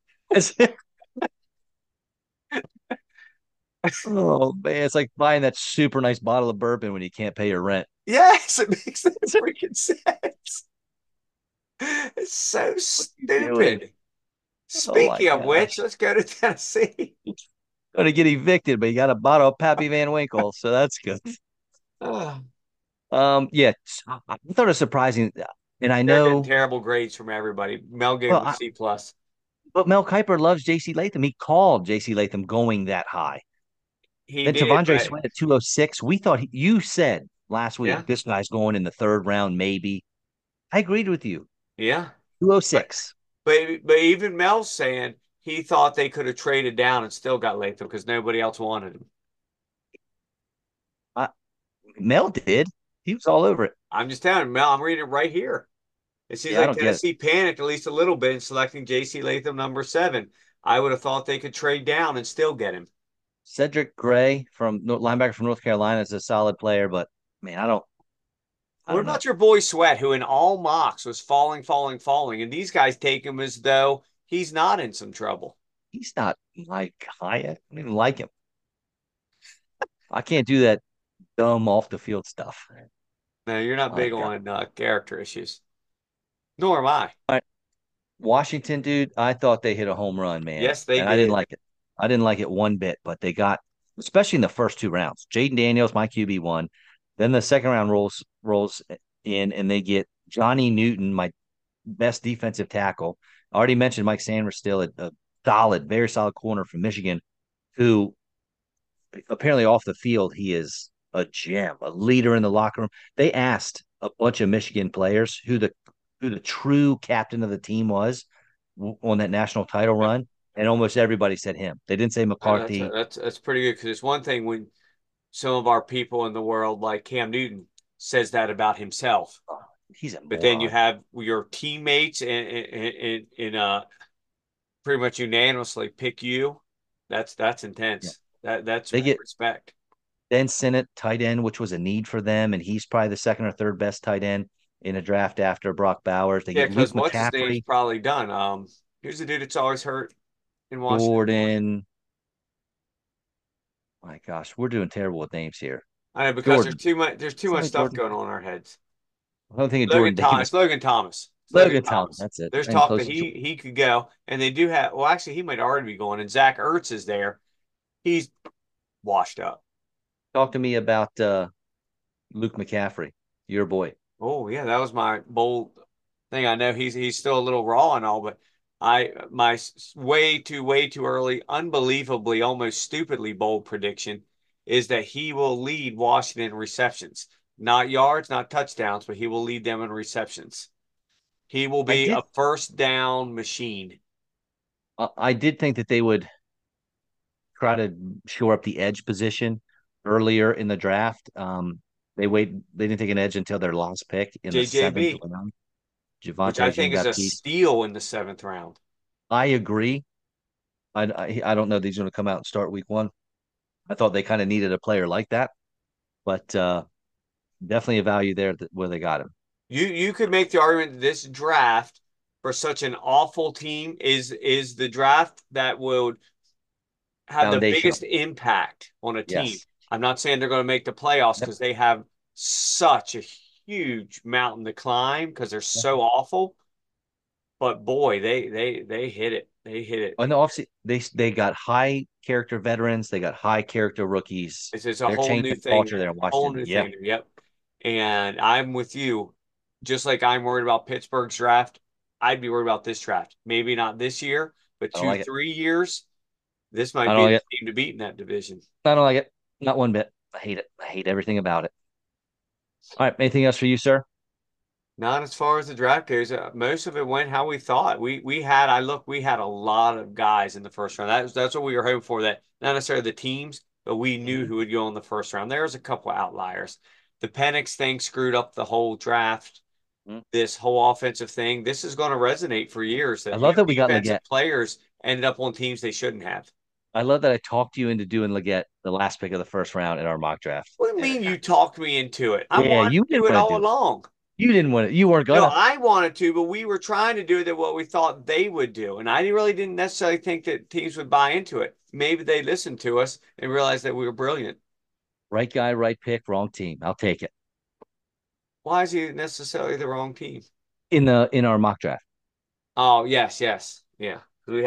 Oh man, it's like buying that super nice bottle of bourbon when you can't pay your rent. Yes, it makes no freaking sense. It's so What are you doing? stupid. Oh my Speaking of which, gosh. let's go to Tennessee. Going to get evicted, but you got a bottle of Pappy Van Winkle, so that's good. Ah, Yeah, I thought it was surprising, and I they're getting know, terrible grades from everybody. Mel gave well, him a C plus. but Mel Kiper loves J.C. Latham. He called J.C. Latham going that high. He Then did, Tavondre but Sweat at 206. We thought you said last yeah, week this guy's going in the third round, maybe. I agreed with you. yeah. But 206. but even Mel's saying he thought they could have traded down and still got Latham because nobody else wanted him. Uh, Mel did. He was all over it. I'm just telling you, Mel, I'm reading it right here. It seems Yeah, I like don't get it. Tennessee panicked at least a little bit in selecting J.C. Latham number seven. I would have thought they could trade down and still get him. Cedric Gray from linebacker from North Carolina is a solid player, but man, I What don't about know. your boy Sweat, who in all mocks was falling, falling, falling, and these guys take him as though he's not in some trouble. He's not my guy. I don't even like him. I can't do that dumb off the field stuff. No, you're not My big God. on character issues. Nor am I. All right. Washington, dude, I thought they hit a home run, man. Yes, they And I didn't did. like it. I didn't like it one bit, but they got, especially in the first two rounds. Jaden Daniels, my QB1. Then the second round rolls in, and they get Johnny Newton, my best defensive tackle. I already mentioned Mike Sanders still a solid, very solid corner from Michigan, who apparently off the field, he is a gem, a leader in the locker room. They asked a bunch of Michigan players who the true captain of the team was on that national title Yep. run, and almost everybody said him. They didn't say That's McCarthy. that's pretty good because it's one thing when some of our people in the world, like Cam Newton, says that about himself, Oh, he's a but then you moron. have your teammates and pretty much unanimously pick you. That's Yeah. intense. That's They get respect. Ben Sinnott, tight end, which was a need for them, and he's probably the second or third best tight end in a draft after Brock Bowers. They Yeah, get Luke because what's his name's McCaffrey, probably done. Here's the dude that's always hurt in Washington. Jordan. My gosh, we're doing terrible with names here. I know because Jordan. there's too much Something stuff Jordan. going on in our heads. I don't think of Logan Jordan Thomas, Davis. Logan Thomas, it's Logan Logan Thomas. Thomas. That's it. There's And talk close that to he could go, and they do have. Well, actually, he might already be going. And Zach Ertz is there. He's washed up. talk to me about Luke McCaffrey, your boy. Oh yeah, that was my bold thing. I know he's still a little raw and all, but way too early, unbelievably, almost stupidly bold prediction is that he will lead Washington in receptions, not yards, not touchdowns, but he will lead them in receptions. He will I be did a first down machine. I did think that they would try to shore up the edge position earlier in the draft. They didn't take an edge until their last pick in the seventh JJB, round. which I Javante Jean think is a Baptiste. steal in the seventh round. I agree. I don't know that he's going to come out and start week one. I thought they kind of needed a player like that, but definitely a value there where they got him. You could make the argument that this draft for such an awful team is the draft that would have the Foundational. biggest impact on a team. Yes. I'm not saying they're going to make the playoffs Yep. because they have such a huge mountain to climb because they're so awful. But boy, they hit it. They hit it. On the offseason, they got high character veterans. They got high character rookies. It's a They're whole changing new the thing culture there there. in Whole Washington. new Yeah. thing there. Yep. And I'm with you. Just like I'm worried about Pittsburgh's draft, I'd be worried about this draft. Maybe not this year, but I don't two, like it. 3 years, this I might don't be like the it. team to beat in that division. I don't like it. Not one bit. I hate it. I hate everything about it. All right. Anything else for you, sir? Not as far as the draft goes. Most of it went how we thought. We had a lot of guys in the first round. That's what we were hoping for. That not necessarily the teams, but we knew Mhm. who would go in the first round. There was a couple of outliers. The Penix thing screwed up the whole draft. Mhm. This whole offensive thing. This is going to resonate for years. I That love that we got defensive Leggett. players ended up on teams they shouldn't have. I love that I talked you into doing Leggett the last pick of the first round in our mock draft. What do you And mean you talked me into it? I yeah, wanted you to do didn't it want to all do it. along. You didn't want it. You weren't No, gonna. I wanted to, but we were trying to do what we thought they would do. And I really didn't necessarily think that teams would buy into it. Maybe they listened to us and realized that we were brilliant. Right guy, right pick, wrong team. I'll take it. Why is he necessarily the wrong team? In our mock draft. Oh, yes, yes. Yeah.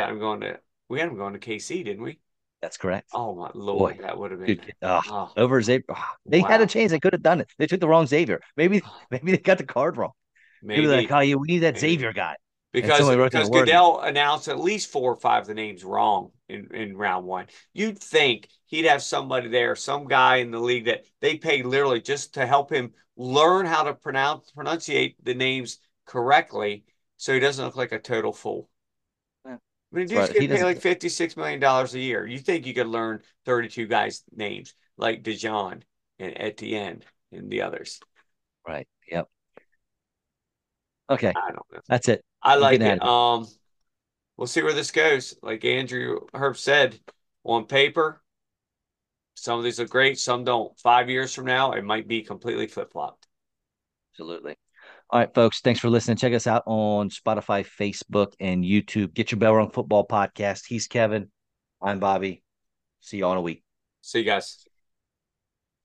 We had him going to KC, didn't we? That's correct. Oh my Boy, Lord, that would have been good. oh Over Xavier. They had a wow. chance. They could have done it. They took the wrong Xavier. Maybe they got the card wrong. Maybe they're like, Maybe, oh yeah, we need that maybe. Xavier guy. And Because somebody wrote down because Worthy. Goodell announced at least 4 or 5 of the names wrong in round one. You'd think he'd have somebody there, some guy in the league that they pay literally just to help him learn how to pronunciate the names correctly, so he doesn't look like a total fool. Yeah, I mean, that's dude's right. He getting paid doesn't like care. $56 million a year. You think you could learn 32 guys' names like Dijon and Etienne and the others? Right. Yep. Okay. I don't know. That's it. I I'm like getting out it. of here. We'll see where this goes. Like Andrew Herb said, on paper, some of these are great, some don't. 5 years from now, it might be completely flip-flopped. Absolutely. All right, folks. Thanks for listening. Check us out on Spotify, Facebook, and YouTube. Get your Bell Rung Football podcast. He's Kevin. I'm Bobby. See you all in a week. See you guys.